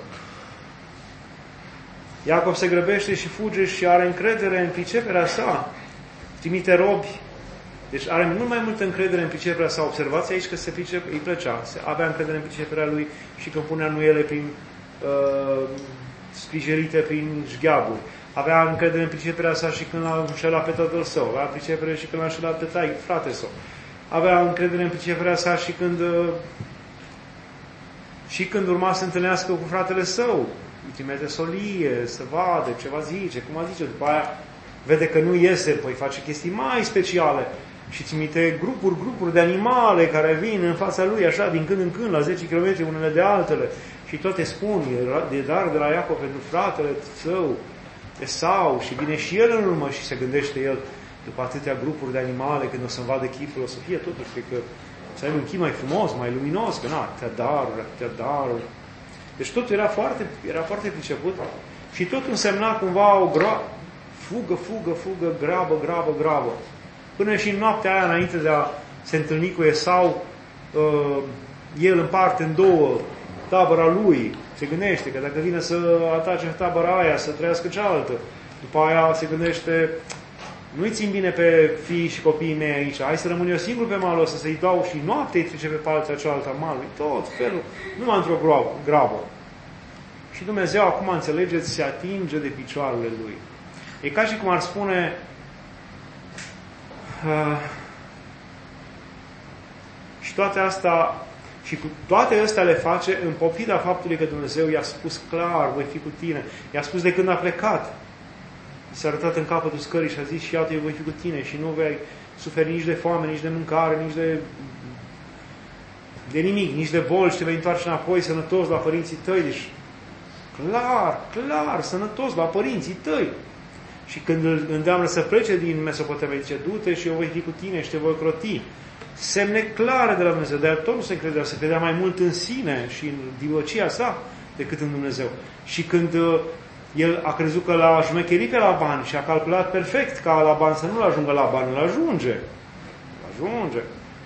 Iacob se grăbește și fuge și are încredere în priceperea sa. Trimite robi. Deci are mult mai multă încredere în priceperea sa. Observați aici că se pricep, îi plăcea. Avea încredere în priceperea lui și când punea nuiele prin uh, scrijerite prin șgheaburi. Avea încredere în priceperea sa și când l-a înșelat pe tatăl său. Avea pricepere și când l-a înșelat pe tai, frate său. Avea încredere în priceperea sa și când uh, și când urma să întâlnească cu fratele său. Îi trimite solie, să vadă ce va zice, cum va zice. După aia vede că nu iese, păi face chestii mai speciale și trimite grupuri, grupuri de animale care vin în fața lui, așa, din când în când, la zece kilometri unele de altele. Și toate spun, de dar de la Iacob pentru fratele său, Esau, și vine și el în urmă și se gândește el, după atâtea grupuri de animale, când o să-mi vadă chipul, o să fie totuși, cred că să ai un chip mai frumos, mai luminos, că na, te daruri, te daruri. Deci totul era foarte, era foarte priceput și tot însemna cumva o gra... fugă, fugă, fugă, grabă, grabă, grabă. Până și în noaptea aia, înainte de a se întâlni cu Esau, uh, el împarte în două tabăra lui. Se gândește că dacă vine să atace tabăra aia, să trăiască cealaltă. După aia se gândește, nu-i țin bine pe fii și copiii mei aici, hai să rămân eu singur pe malul ăsta, să-i dau și noapte îi trece pe partea cealaltă a malului, tot felul, numai într-o grabă. Și Dumnezeu, acum înțelegeți, se atinge de picioarele Lui. E ca și cum ar spune, uh, și toate astea, și cu toate astea le face în pofida faptului că Dumnezeu i-a spus clar, voi fi cu tine. I-a spus de când a plecat. I s-a arătat în capătul scării și a zis, și iată, eu voi fi cu tine și nu vei suferi nici de foame, nici de mâncare, nici de, de nimic, nici de boli și te vei întoarce înapoi sănătos la părinții tăi. Deci, clar, clar, sănătos la părinții tăi. Și când îl îndeamnă să plece din Mesopotamia, zice, du-te și eu voi fi cu tine și te voi croti. Semne clare de la Dumnezeu, dar tot nu se credea, se credea mai mult în sine și în divăcia sa decât în Dumnezeu. Și când uh, el a crezut că l-a șmecherit pe Laban și a calculat perfect ca Laban să nu-l ajungă Laban, îl ajunge. Îl ajunge.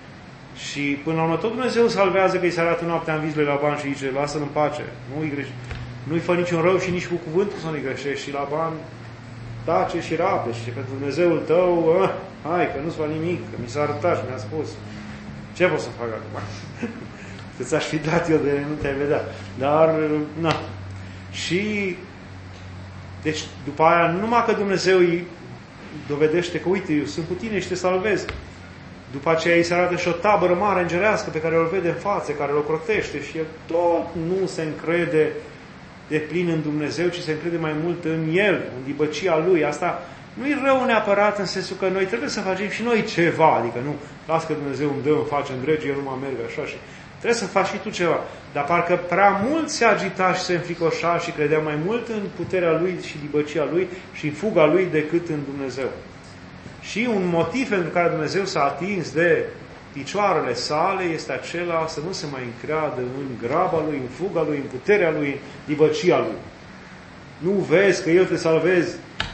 Și până la urmă tot Dumnezeu salvează că îi se arată noaptea în vis lui Laban și zice, lasă-l în pace, nu-i greșești. Nu-i fă niciun rău și nici cu cuvântul să nu-i greșești. Și Laban tace și rape și pentru Dumnezeul tău, ah, hai că nu-ți fac nimic, că mi s-a arătat și mi-a spus. Ce pot să fac acum? Că ți-aș fi dat eu de nu te-ai vedea. Dar, na. Și, deci, după aia, numai că Dumnezeu îi dovedește că, uite, eu sunt cu tine și te salvez. După aceea îi se arată și o tabără mare îngerească pe care o vede în față, care o crotește și el tot nu se încrede de plin în Dumnezeu, ci se încrede mai mult în El, în dibăcia Lui. Asta nu-i rău neapărat în sensul că noi trebuie să facem și noi ceva, adică nu, las că Dumnezeu îmi dă, îmi face în dregi, eu nu mă merg așa și trebuie să faci și tu ceva. Dar parcă prea mult se agita și se înfricoșa și credea mai mult în puterea Lui și dibăcia Lui și în fuga Lui decât în Dumnezeu. Și un motiv pentru care Dumnezeu s-a atins de picioarele sale este acela să nu se mai încreadă în graba Lui, în fuga Lui, în puterea Lui, în dibăcia Lui. Nu vezi că El te salvezi.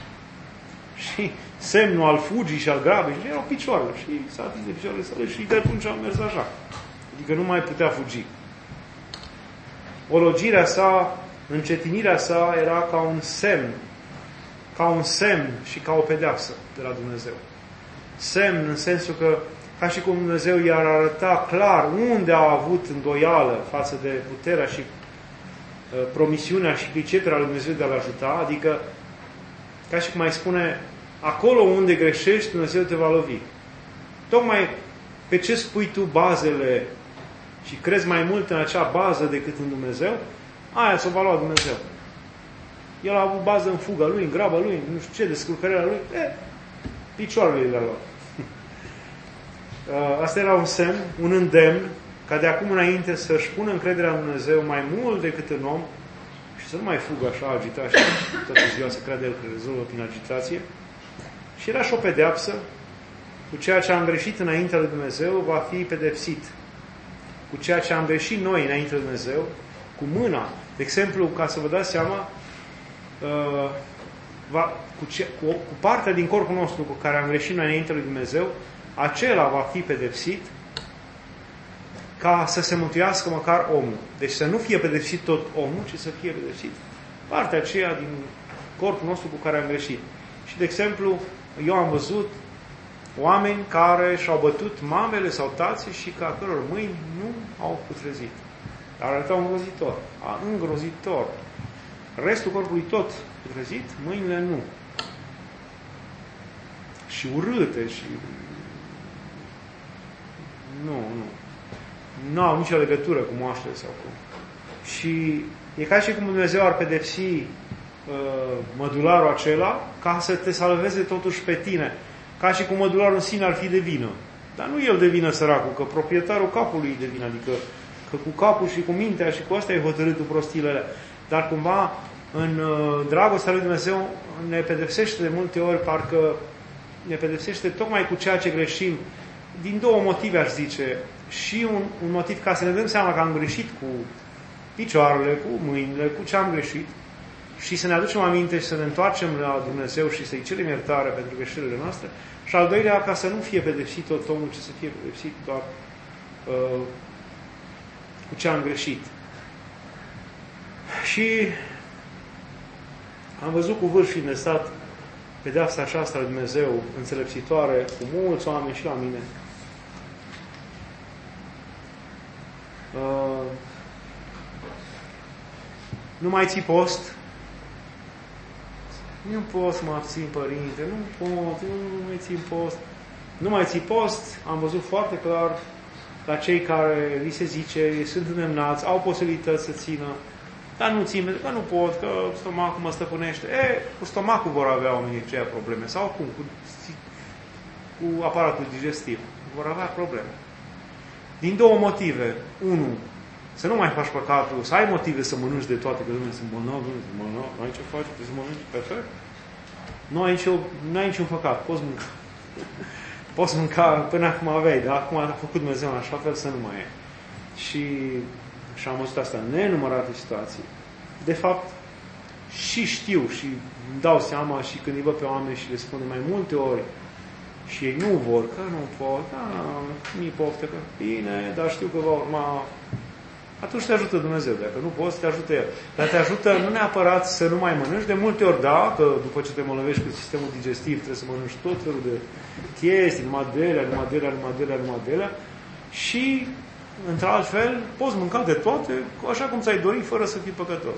Și semnul al fugii și al grabei și erau picioarele. Și s-a atins de picioarele sale și de atunci a mers așa. Adică nu mai putea fugi. Ologirea sa, încetinirea sa era ca un semn. Ca un semn și ca o pedeapsă de la Dumnezeu. Semn în sensul că ca și cum Dumnezeu i-ar arăta clar unde a avut îndoială față de puterea și uh, promisiunea și priceperea lui Dumnezeu de a-l ajuta, adică ca și cum mai spune, acolo unde greșești, Dumnezeu te va lovi. Tocmai pe ce spui tu bazele și crezi mai mult în acea bază decât în Dumnezeu, aia ți-o va lua Dumnezeu. El a avut bază în fuga lui, în graba lui, nu știu ce, descurcărerea lui, e, picioarele le-a luat. Asta era un semn, un îndemn, ca de acum înainte să-și pună încrederea în Dumnezeu mai mult decât în om și să nu mai fugă așa agitat și toată ziua să crede el că rezolvă prin agitație. Și era și o pedeapsă, cu ceea ce am greșit înaintea lui Dumnezeu va fi pedepsit. Cu ceea ce am greșit noi înaintea lui Dumnezeu, cu mâna. De exemplu, ca să vă dați seama, uh, va, cu, ce, cu, cu partea din corpul nostru cu care am greșit noi înaintea lui Dumnezeu, acela va fi pedepsit ca să se mântuiască măcar omul. Deci să nu fie pedepsit tot omul, ci să fie pedepsit partea aceea din corpul nostru cu care am greșit. Și, de exemplu, eu am văzut oameni care și-au bătut mamele sau tații și ca căror mâini nu au putrezit. Arătau îngrozitor. A, îngrozitor. Restul corpului tot putrezit, mâinile nu. Și urâte și... Nu, nu. Nu au nicio legătură cu moaștele sau cu... Și e ca și cum Dumnezeu ar pedepsi uh, mădularul acela ca să te salveze totuși pe tine. Ca și cum mădularul în sine ar fi de vină. Dar nu el de vină, săracul, că proprietarul capului e de vină. Adică că cu capul și cu mintea și cu asta e hotărâtul prostiile alea. Dar cumva în uh, dragostea lui Dumnezeu ne pedepsește de multe ori, parcă ne pedepsește tocmai cu ceea ce greșim. Din două motive, aș zice. Și un, un motiv ca să ne dăm seama că am greșit cu picioarele, cu mâinile, cu ce am greșit și să ne aducem aminte și să ne întoarcem la Dumnezeu și să-i cerem iertare pentru greșelile noastre. Și al doilea, ca să nu fie pedepsit tot omul, ci să fie pedepsit doar uh, cu ce am greșit. Și am văzut cu vârf și de stat pedeapsa aceasta lui Dumnezeu, înțelepțitoare, cu mulți oameni și la mine. Uh, nu mai ții post? Nu pot să mă abțin, părinte, nu pot, nu, nu mai țin post. Nu mai ții post, am văzut foarte clar la cei care li se zice, sunt îndemnați, au posibilități să țină, dar nu țin, pentru că nu pot, că stomacul mă stăpânește. E, cu stomacul vor avea oamenii aceia probleme, sau cum, cu, cu aparatul digestiv. Vor avea probleme. Din două motive. Unu, să nu mai faci păcatul, să ai motive să mănânci de toate, că Dumnezeu sunt bolnav, sunt bolnav, nu ai ce faci, trebuie să mănânci, perfect. Nu ai, nicio, nu ai niciun păcat, poți mânca. Poți mânca până acum aveai, dar acum a făcut Dumnezeu în așa fel să nu mai e. Și, și am văzut asta în nenumărate situații. De fapt, și știu și îmi dau seama și când îi văd pe oameni și le spun de mai multe ori și ei nu vor, că nu pot, da, mi-i poftă, că bine, dar știu că va urma. Atunci te ajută Dumnezeu. Dacă nu poți, te ajută El. Dar te ajută nu neapărat să nu mai mănânci. De multe ori, da, că după ce te mălăvești cu sistemul digestiv, trebuie să mănânci tot felul de chestii, numai de alea, numai de alea, numai de alea, numai de alea. Și, într-alt fel, poți mânca de toate, așa cum ți-ai dori, fără să fii păcătos.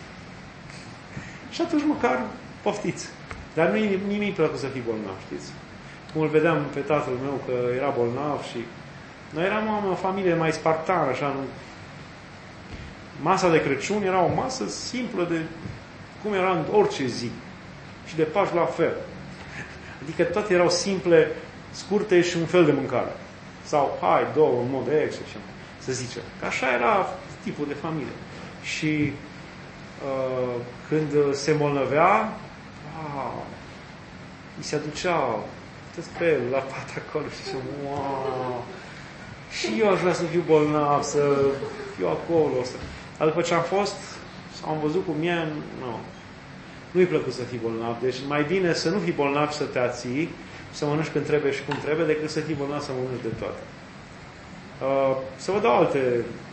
Și atunci măcar poftiți. Dar nu e nimic plăcut să fii bolnav, știți? Cum îl vedeam pe tatăl meu că era bolnav și noi eram o familie mai spartană, așa, nu. Masa de Crăciun era o masă simplă de cum era în orice zi. Și de Paști la fel. Adică toate erau simple, scurte și un fel de mâncare. Sau, hai, două, în mod extra, să zicem. Că așa era tipul de familie. Și uh, când se îmbolnăvea, wow, îi se aduceau tot felul la pat acolo și ziceam, wow, și eu aș vrea să fiu bolnav, să fiu acolo, să... Dar după ce am fost, am văzut cum e, nu, nu-i plăcut să fii bolnav. Deci mai bine să nu fii bolnav și să te ații, să mănânci când trebuie și cum trebuie, decât să fii bolnav să mănânci de toate. Uh, să vă dau alte...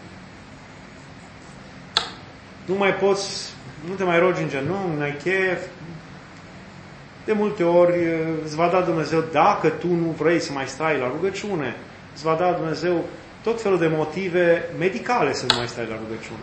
Nu mai poți, nu te mai rogi în genunchi, n-ai chef. De multe ori îți va da Dumnezeu, dacă tu nu vrei să mai stai la rugăciune, îți va da Dumnezeu tot felul de motive medicale să nu mai stai la rugăciune.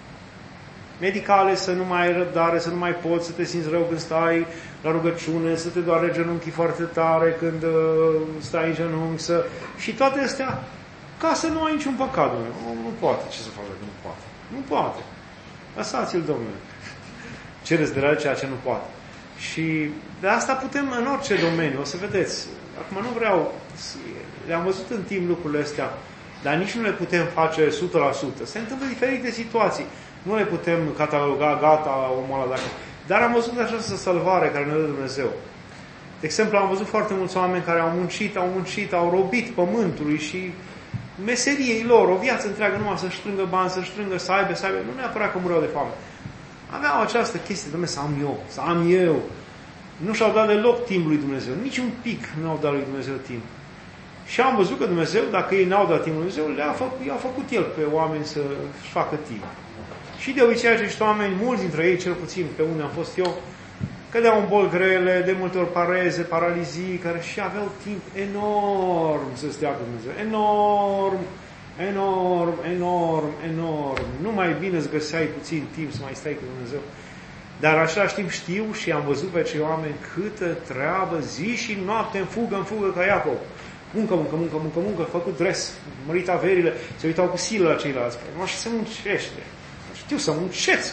Medicale, să nu mai ai răbdare, să nu mai poți, să te simți rău când stai la rugăciune, să te doare genunchii foarte tare când uh, stai în genunchi, să... și toate astea, ca să nu ai niciun păcat, Domnule. Nu, nu poate, ce să facă, nu poate. Nu poate. Lăsați-l, Domnule. Cereți de la ceea ce nu poate. Și de asta putem în orice domeniu, o să vedeți. Acum nu vreau, le-am văzut în timp lucrurile astea, dar nici nu le putem face o sută la sută. Se întâmplă diferite situații. Nu le putem cataloga, gata, omul ăla, dacă... Dar am văzut această salvare care ne dă Dumnezeu. De exemplu, am văzut foarte mulți oameni care au muncit, au muncit, au robit pământului și meseriei lor, o viață întreagă numai să strângă bani, să strângă, să aibă, să aibă. Nu neapărat că mureau de foame. Aveau această chestie, Doamne, să am eu, să am eu. Nu și-au dat deloc timp lui Dumnezeu. Nici un pic nu au dat lui Dumnezeu timp. Și am văzut că Dumnezeu, dacă ei n-au dat timp lui Dumnezeu, le-a făcut, i-a făcut El pe oameni să-și facă timp. Și de obicei acești oameni, mulți dintre ei, cel puțin pe unde am fost eu, cădeau în boli grele, de multe ori pareze, paralizii, care și aveau timp enorm să stea cu Dumnezeu. Enorm, enorm, enorm, enorm. Nu mai bine îți găseai puțin timp să mai stai cu Dumnezeu. Dar în același timp știu și am văzut pe cei oameni câtă treabă, zi și noapte, în fugă, în fugă, ca Iacov. Muncă, muncă, muncă, muncă, muncă, făcut dres, mărit averile, se uitau cu silă la ceilalți. Nu așa se muncește. Știu să munceți.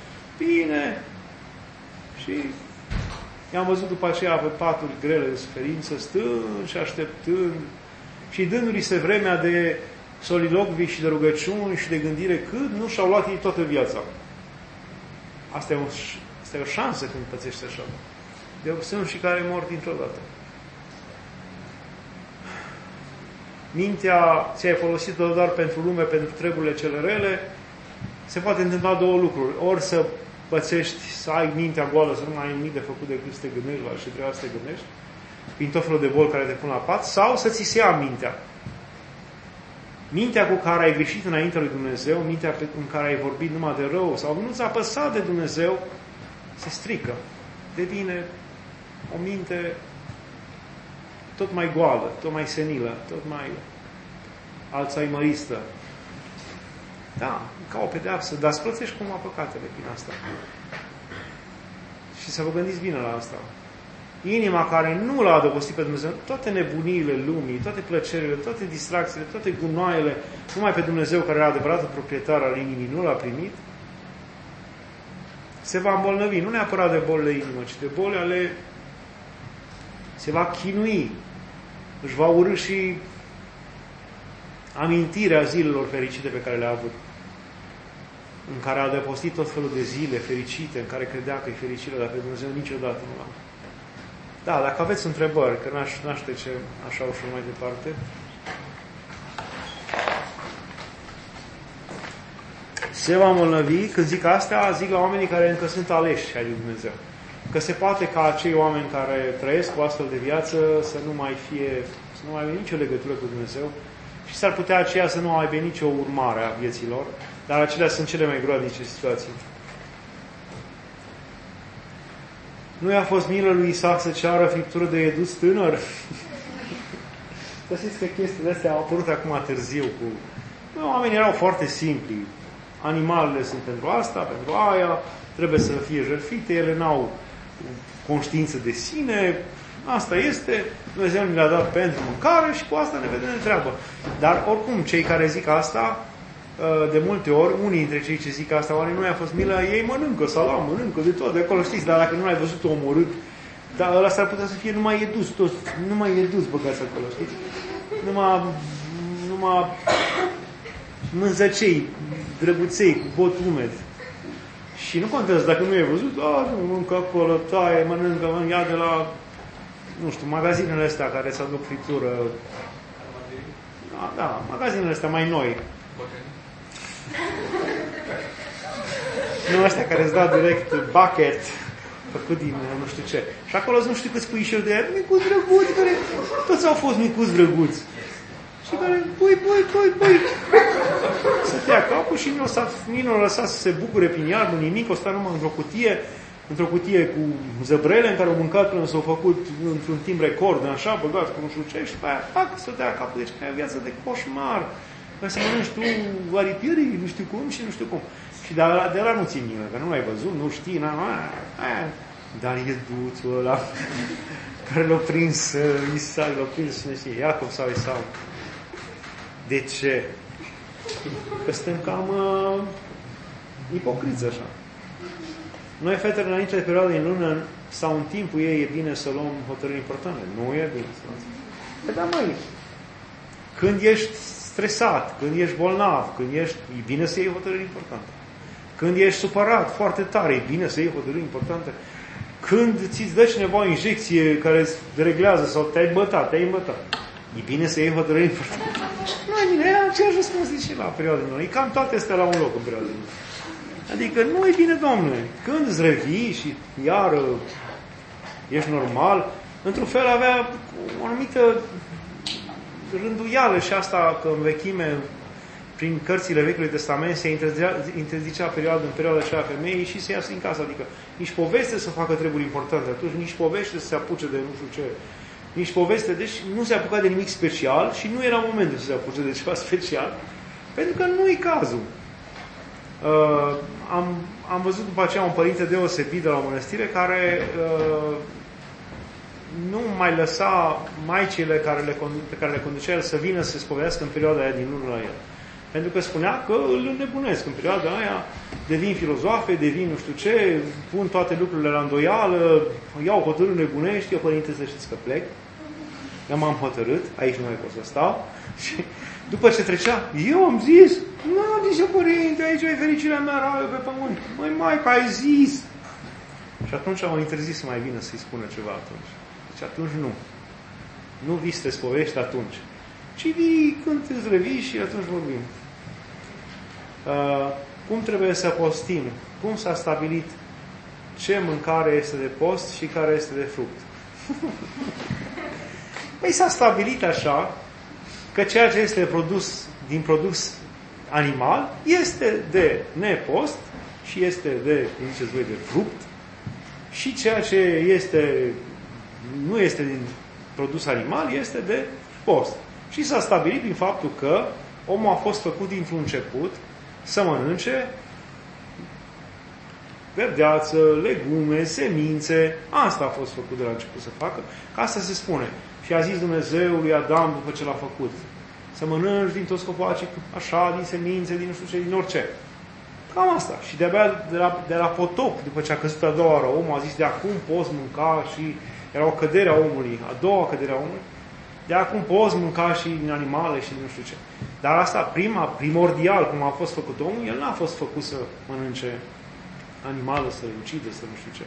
Bine. Și i-am văzut după aceea pe paturi grele de suferință, stând și așteptând și dându-li se vremea de solilocvii și de rugăciuni și de gândire cât nu și-au luat ei toată viața. Asta e, o, asta e o șansă când pățești așa. De sunt și care mor dintr-o dată. Mintea ți-ai folosit-o doar pentru lume, pentru treburile cele rele, se poate întâmpla două lucruri. Ori să pățești, să ai mintea goală, să nu mai ai nimic de făcut decât să te gândești la ce trebuia să te gândești, prin tot felul de boli care te pun la pat, sau să ți se ia mintea. Mintea cu care ai greșit înaintea lui Dumnezeu, mintea în care ai vorbit numai de rău, sau nu ți-a păsat de Dumnezeu, se strică. Devine o minte tot mai goală, tot mai senilă, tot mai alzheimeristă. Da, ca o pedeapsă, dar îți plătești cumva păcatele prin asta. Și să vă gândiți bine la asta. Inima care nu l-a adăpostit pe Dumnezeu, toate nebuniile lumii, toate plăcerile, toate distracțiile, toate gunoaiele, numai pe Dumnezeu care era adevăratul proprietar al inimii, nu l-a primit, se va îmbolnăvi, nu neapărat de bolile inimă, ci de boli ale... se va chinui, își va urâ și amintirea zilelor fericite pe care le-a avut, în care a adăpostit tot felul de zile fericite, în care credea că e fericire, dar pe Dumnezeu niciodată nu l-a. Da, dacă aveți întrebări, că n-aș, n-aș trece așa ușor mai departe. Se va îmbolnăvi, când zic astea, zic la oamenii care încă sunt aleși ai lui Dumnezeu. Că se poate ca acei oameni care trăiesc o astfel de viață să nu mai fie, să nu mai aibă nicio legătură cu Dumnezeu și s-ar putea aceea să nu aibă nicio urmare a vieților, dar acelea sunt cele mai groaznice situații. Nu i-a fost milă lui Isaac să ceară friptură de edus tânăr? Să știți că chestiile astea au apărut acum târziu. Cu... Oamenii erau foarte simpli. Animalele sunt pentru asta, pentru aia, trebuie să fie jertfite, ele n-au conștiință de sine, asta este, Dumnezeu ne le-a dat pentru mâncare și cu asta ne vedem de treabă. Dar oricum, cei care zic asta, de multe ori, unii dintre cei ce zic asta, oare nu i-a fost milă, ei mănâncă salam, mănâncă de tot, de acolo, știți, dar dacă nu l-ai văzut omorât, dar ăla s-ar putea să fie numai edus, toți, numai edus băgați acolo, știți? Numai, numai mânzăcei, drăguței, cu bot umed. Și nu contează, dacă nu e văzut, a, nu mănâncă acolo, taie, mănâncă, mănâncă, ia de la, nu știu, magazinele astea care să aduc friptură. Da, da, magazinele astea mai noi. Nu astea care îți dau direct bucket făcut din nu știu ce. Și acolo nu știu câți puișori de aia, micuți drăguți, care toți au fost micuți drăguți. Și care, pui, pui, pui, pui. Să te ia capul și nici nu o lăsat să se bucure prin iarbă, nimic, o sta numai într-o cutie, într-o cutie cu zăbrele în care au mâncat până s-au făcut într-un timp record, așa, băgat cu nu știu ce, și pe aia, pac, să te ia capul. Deci, e o viață de coșmar. Păi să mănânci tu aripierii, nu știu cum și nu știu cum. Și de la, de la nu țin nimeni, că nu l-ai văzut, nu știi, na, na, aia. Dar e duțul ăla care l-a prins Isaac, l-a prins, nu știu, Iacob sau Esau. De ce? Că suntem cam uh, ipocriți așa. Noi, fetele, înainte de perioada din lună, sau în timpul ei, e bine să luăm hotărâri importante. Nu e bine să luăm. Păi da, măi, când ești stresat, când ești bolnav, când ești, e bine să iei hotărâri importante. Când ești supărat foarte tare, e bine să iei hotărâri importante. Când ți-ți dă cineva o injecție care îți reglează sau te-ai bătat, te-ai îmbătat, e bine să iei hotărâri importante. Nu e bine, e aceeași răspuns și la perioada din lună. E cam toate astea la un loc în perioada din lună. Adică nu e bine, Domnule, când îți revii și iar ești normal, într-un fel avea o anumită rânduială și asta că în vechime, prin cărțile Vechiului Testament, se interzicea perioada, în perioada aceea femeii și se iasă din casă. Adică nici poveste să facă treburi importante atunci, nici poveste să se apuce de nu știu ce, nici poveste, deci nu se apuca de nimic special și nu era momentul să se apuce de ceva special, pentru că nu e cazul. Uh, am, am văzut după aceea un părinte deosebit de la o mănăstire care uh, nu mai lăsa maicile care le, pe care le conducea el să vină să se spovedească în perioada aia din lună la el. Pentru că spunea că îl înnebunesc. În perioada aia devin filozofe, devin nu știu ce, pun toate lucrurile la îndoială, iau hotărâri nebunești, eu, părinte, să știți că plec. Eu m-am hotărât, aici nu mai pot să stau. Și după ce trecea, eu am zis, nu, zice părinte, aici e fericirea mea, raiul pe pământ. Măi, Maica, ai zis. Și atunci au interzis să mai vină să-i spună ceva atunci. Deci atunci nu. Nu vii să te spovești atunci. Ci vii când îți revii și atunci vorbim. Uh, cum trebuie să postim? Cum s-a stabilit ce mâncare este de post și care este de fruct? Păi s-a stabilit așa că ceea ce este produs din produs animal este de nepost și este de, cum ziceți voi, de fruct, și ceea ce este nu este din produs animal, este de post. Și s-a stabilit prin faptul că omul a fost făcut dintr-un început să mănânce verdeață, legume, semințe. Asta a fost făcut de la început să facă. Că asta se spune. Și a zis Dumnezeu lui Adam după ce l-a făcut: să mănânci din toți copacii, așa, din semințe, din nu știu ce, din orice. Cam asta. Și de-abia de la, de la potop, după ce a căzut a doua oară, omul a zis: de acum poți mânca, și era o cădere a omului, a doua cădere a omului, de acum poți mânca și din animale și din nu știu ce. Dar asta, prima, primordial, cum a fost făcut omul, el n-a fost făcut să mănânce animale, să le ucide, să nu știu ce.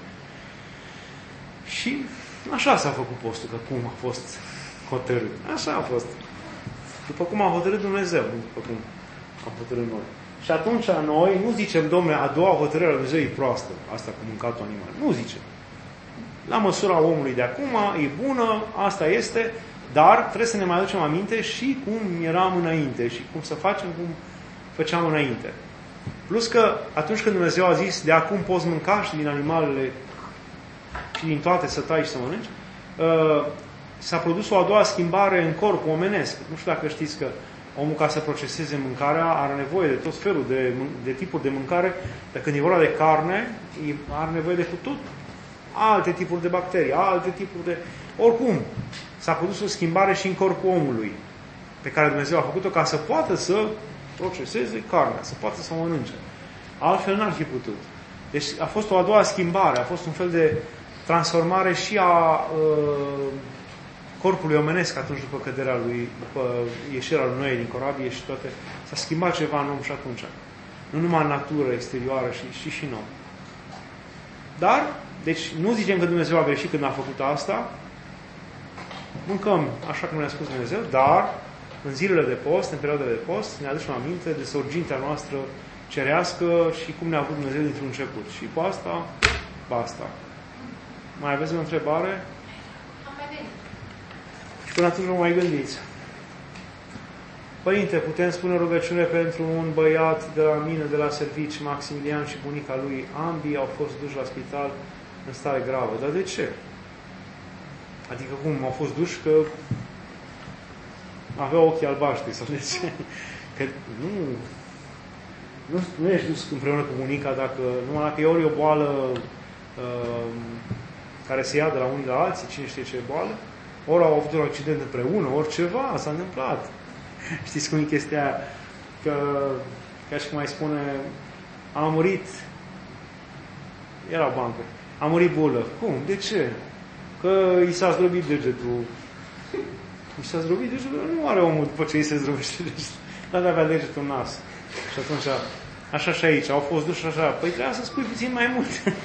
Și așa s-a făcut postul, că cum a fost hotărât. Așa a fost. După cum a hotărât Dumnezeu, nu după cum am hotărât noi. Și atunci noi nu zicem: dom'le, a doua hotărâre a Dumnezeu e proastă, asta cu mâncatul animal. Nu zicem. La măsura omului de acum, e bună, asta este, dar trebuie să ne mai aducem aminte și cum eram înainte și cum să facem cum făceam înainte. Plus că atunci când Dumnezeu a zis: de acum poți mânca și din animalele și din toate să tai și să mănânci, uh, s-a produs o a doua schimbare în corpul omenesc. Nu știu dacă știți că omul, ca să proceseze mâncarea, are nevoie de tot felul de, de tipuri de mâncare, dar când e vorba de carne, are nevoie de cu tot alte tipuri de bacterii, alte tipuri de... Oricum, s-a produs o schimbare și în corpul omului, pe care Dumnezeu a făcut-o ca să poată să proceseze carnea, să poată să o mănânce. Altfel n-ar fi putut. Deci a fost o a doua schimbare, a fost un fel de transformare și a uh, corpului omenesc atunci după căderea lui, după ieșirea lui Noe din corabie și toate. S-a schimbat ceva în om și atunci. Nu numai în natură exterioară, și, și și în om. Dar, deci nu zicem că Dumnezeu a greșit când a făcut asta. Mâncăm așa cum ne-a spus Dumnezeu, dar în zilele de post, în perioada de post, ne aducem aminte de sorgintea noastră cerească și cum ne-a avut Dumnezeu dintr-un început. Și cu asta, basta. Mai aveți o întrebare? Și până atunci vă mai gândiți. Părinte, putem spune rugăciune pentru un băiat de la mine, de la servici, Maximilian și bunica lui. Ambii au fost duși la spital în stare gravă. Dar de ce? Adică cum? Au fost duși că aveau ochii albaștri sau de ce? Că nu, nu, nu ești dus împreună cu bunica dacă, numai dacă e ori o boală uh, care se ia de la unii la alții, cine știe ce boală, ori au avut un accident împreună, ori ceva s-a întâmplat. Știți cum e chestia aia? Că, ca și cum mai spune, a murit, era o bancă, a murit bulă. Cum? De ce? Că i s-a zdrobit degetul. I s-a zdrobit degetul? Nu are omul după ce i se zdrobește degetul. Dar de avea degetul în nas. Și atunci, așa și aici, au fost duși așa. Păi trebuia să spui puțin mai mult.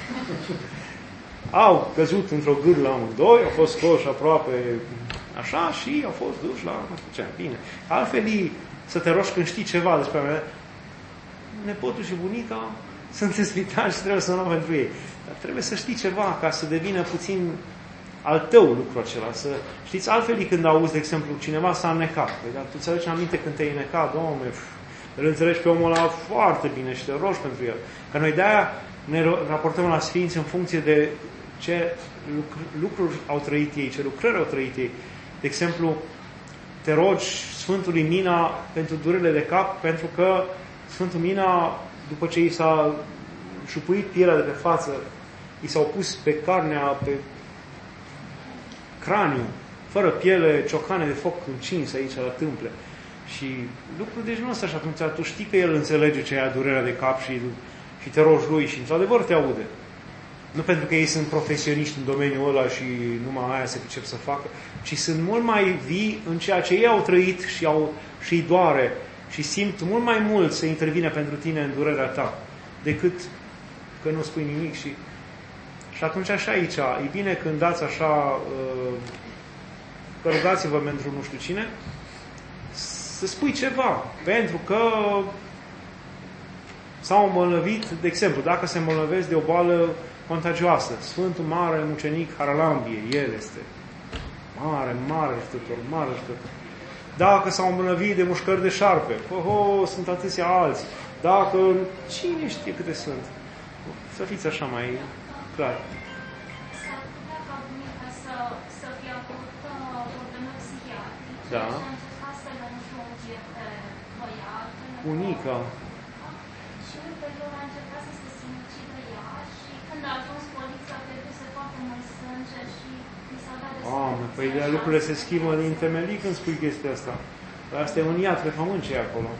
Au căzut într-o gârlă amândoi, au fost scoși aproape așa și au fost duși la, nu știu ce, bine. Altfel e să te rogi când știi ceva despre mine. Nepotul și bunica sunt în spital și trebuie să nu pentru ei. Dar trebuie să știi ceva ca să devină puțin al tău lucrul acela. Să știți, altfel e când auzi, de exemplu, cineva s-a înnecat. Păi, dar tu ți aduci aminte când te-ai înnecat, Doamne, îl înțelegi pe omul ăla foarte bine și te rogi pentru el. Că noi de-aia ne raportăm la Sfinți în funcție de ce lucruri au trăit ei, ce lucrări au trăit ei. De exemplu, te rogi Sfântului Mina pentru durerile de cap, pentru că Sfântul Mina, după ce i s-a șupuit pielea de pe față, i s-au pus pe carnea, pe craniu, fără piele, ciocane de foc încinse aici la tâmple. Și lucrul deci nu ăsta. Și atunci tu știi că el înțelege ce e durerea de cap și, și te rogi lui și într-adevăr te aude. Nu pentru că ei sunt profesioniști în domeniul ăla și numai aia se pricep să facă, ci sunt mult mai vii în ceea ce ei au trăit și au și îi doare și simt mult mai mult să intervine pentru tine în durerea ta decât că nu spui nimic. Și, și atunci așa aici, e bine când dați așa, că rugați-vă pentru nu știu cine, să spui ceva, pentru că s-au îmbolnăvit, de exemplu, dacă se îmbolnăvesc de o boală contagioasă, Sfântul Mare Mucenic Haralambie, el este mare, mare ajutor, mare ajutor. Dacă s-au îmbolnăvit de mușcări de șarpe, oh, oh, sunt atâția alți. Dacă, cine știe câte sunt? Să fiți așa mai clar. S-ar putea ca bunica să Da. Și a încercat să înfrunge pe băiat. Bunica. Și ulterior a încercat să se sinucidă ea și când a ajuns poliția a pierduse foarte mult sânge și mi s-a dat destul. Doamne, păi de lucrurile se schimbă din temelii când spui chestia asta. Dar asta e un iad pe pământ ce e acolo.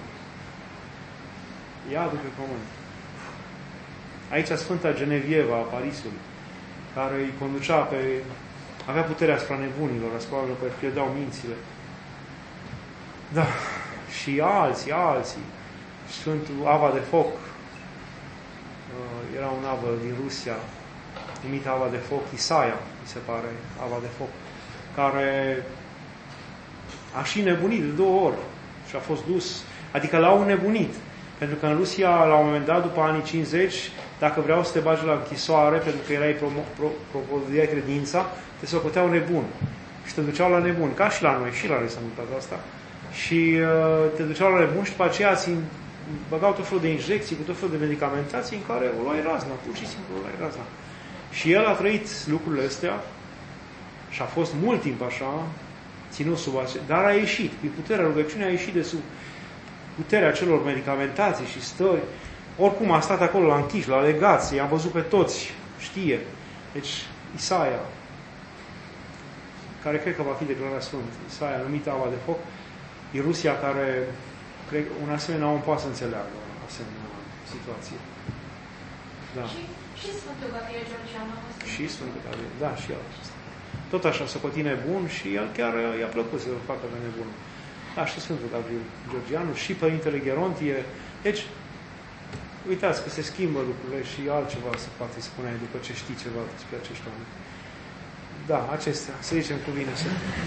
Iadul pe pământ. Aici Sfânta Genevieva a Parisului, care îi conducea pe... avea puterea asupra nebunilor, asupra celor care pierdeau mințile. Da. Și alții, alții. Sfântul Ava de Foc. Era un avă din Rusia, numit Ava de Foc, Isaia, mi se pare, Ava de Foc, care a și nebunit de două ori și a fost dus. Adică l-au nebunit. Pentru că în Rusia, la un moment dat, după anii cincizeci, dacă vreau să te bagi la închisoare, pentru că erai propovăduiai credința, te socoteau nebun. Și te duceau la nebun. Ca și la noi, și la noi s-a întâmplat asta. Și uh, te duceau la nebun și după aceea ți băgau tot felul de injecții, cu tot felul de medicamentații în care o luai razna. Pur și simplu o luai razna. Și el a trăit lucrurile astea și a fost mult timp așa, ținut sub acest... Dar a ieșit. Cu puterea rugăciunii a ieșit de sub puterea celor medicamentații și stări. Oricum a stat acolo la închiși, la legație, i-a văzut pe toți, știe. Deci, Isaia, care cred că va fi declarat sfânt, Isaia, numit Ava de Foc, e Rusia care, cred, un asemenea om poate să înțeleagă o asemenea situație. Da. Și, și Sfântul Gavril Georgianu. Și Sfântul Gavril, da, și el. Tot așa, să cotine bun și el chiar i-a plăcut să facă pe nebun. Da, și Sfântul Gavril Georgianu, și Părintele Gerontie. Deci, uitați că se schimbă lucrurile și altceva se poate spune după ce știi ceva despre acești oameni. Da, acestea. Să zicem cuvine-se.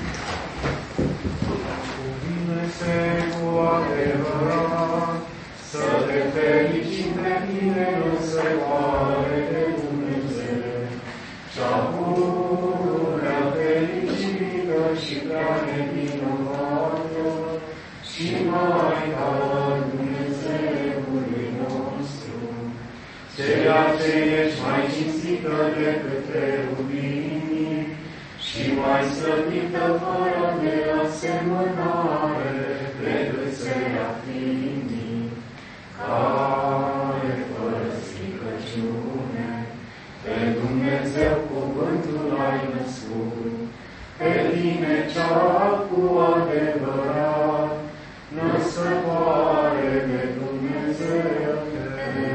Cuvine-se cu adevărat, să te fericim pe tine, nu se poate de Dumnezeu. Și-a prea fericită și prea nevinovată și Maica Dumnezeului nostru, ceea ce ești mai cinstită decât cherubinii și mai slăvită fără de asemănare decât serafimii, care fără stricăciune pe Dumnezeu cuvântul ai născut, pe tine cea cu adevărat, născătoare de Dumnezeu te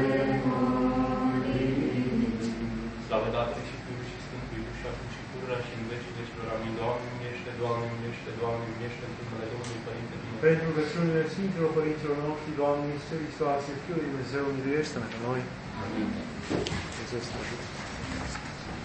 mărim. Slavă Tatălui și Fiului și Sfântului Duh și acum și pururea și în vecii vecilor. Amin. Doamne, miluiește, Doamne, miluiește, Doamne, miluiește în numele Domnului Părinte Dumnezeu. Pentru rugăciunile Sfinților Părinților noștri, Doamne, Iisus Hristoase, Fiul lui Dumnezeu, miluiește-ne pe noi. Amin. Dumnezeu să ne ajute.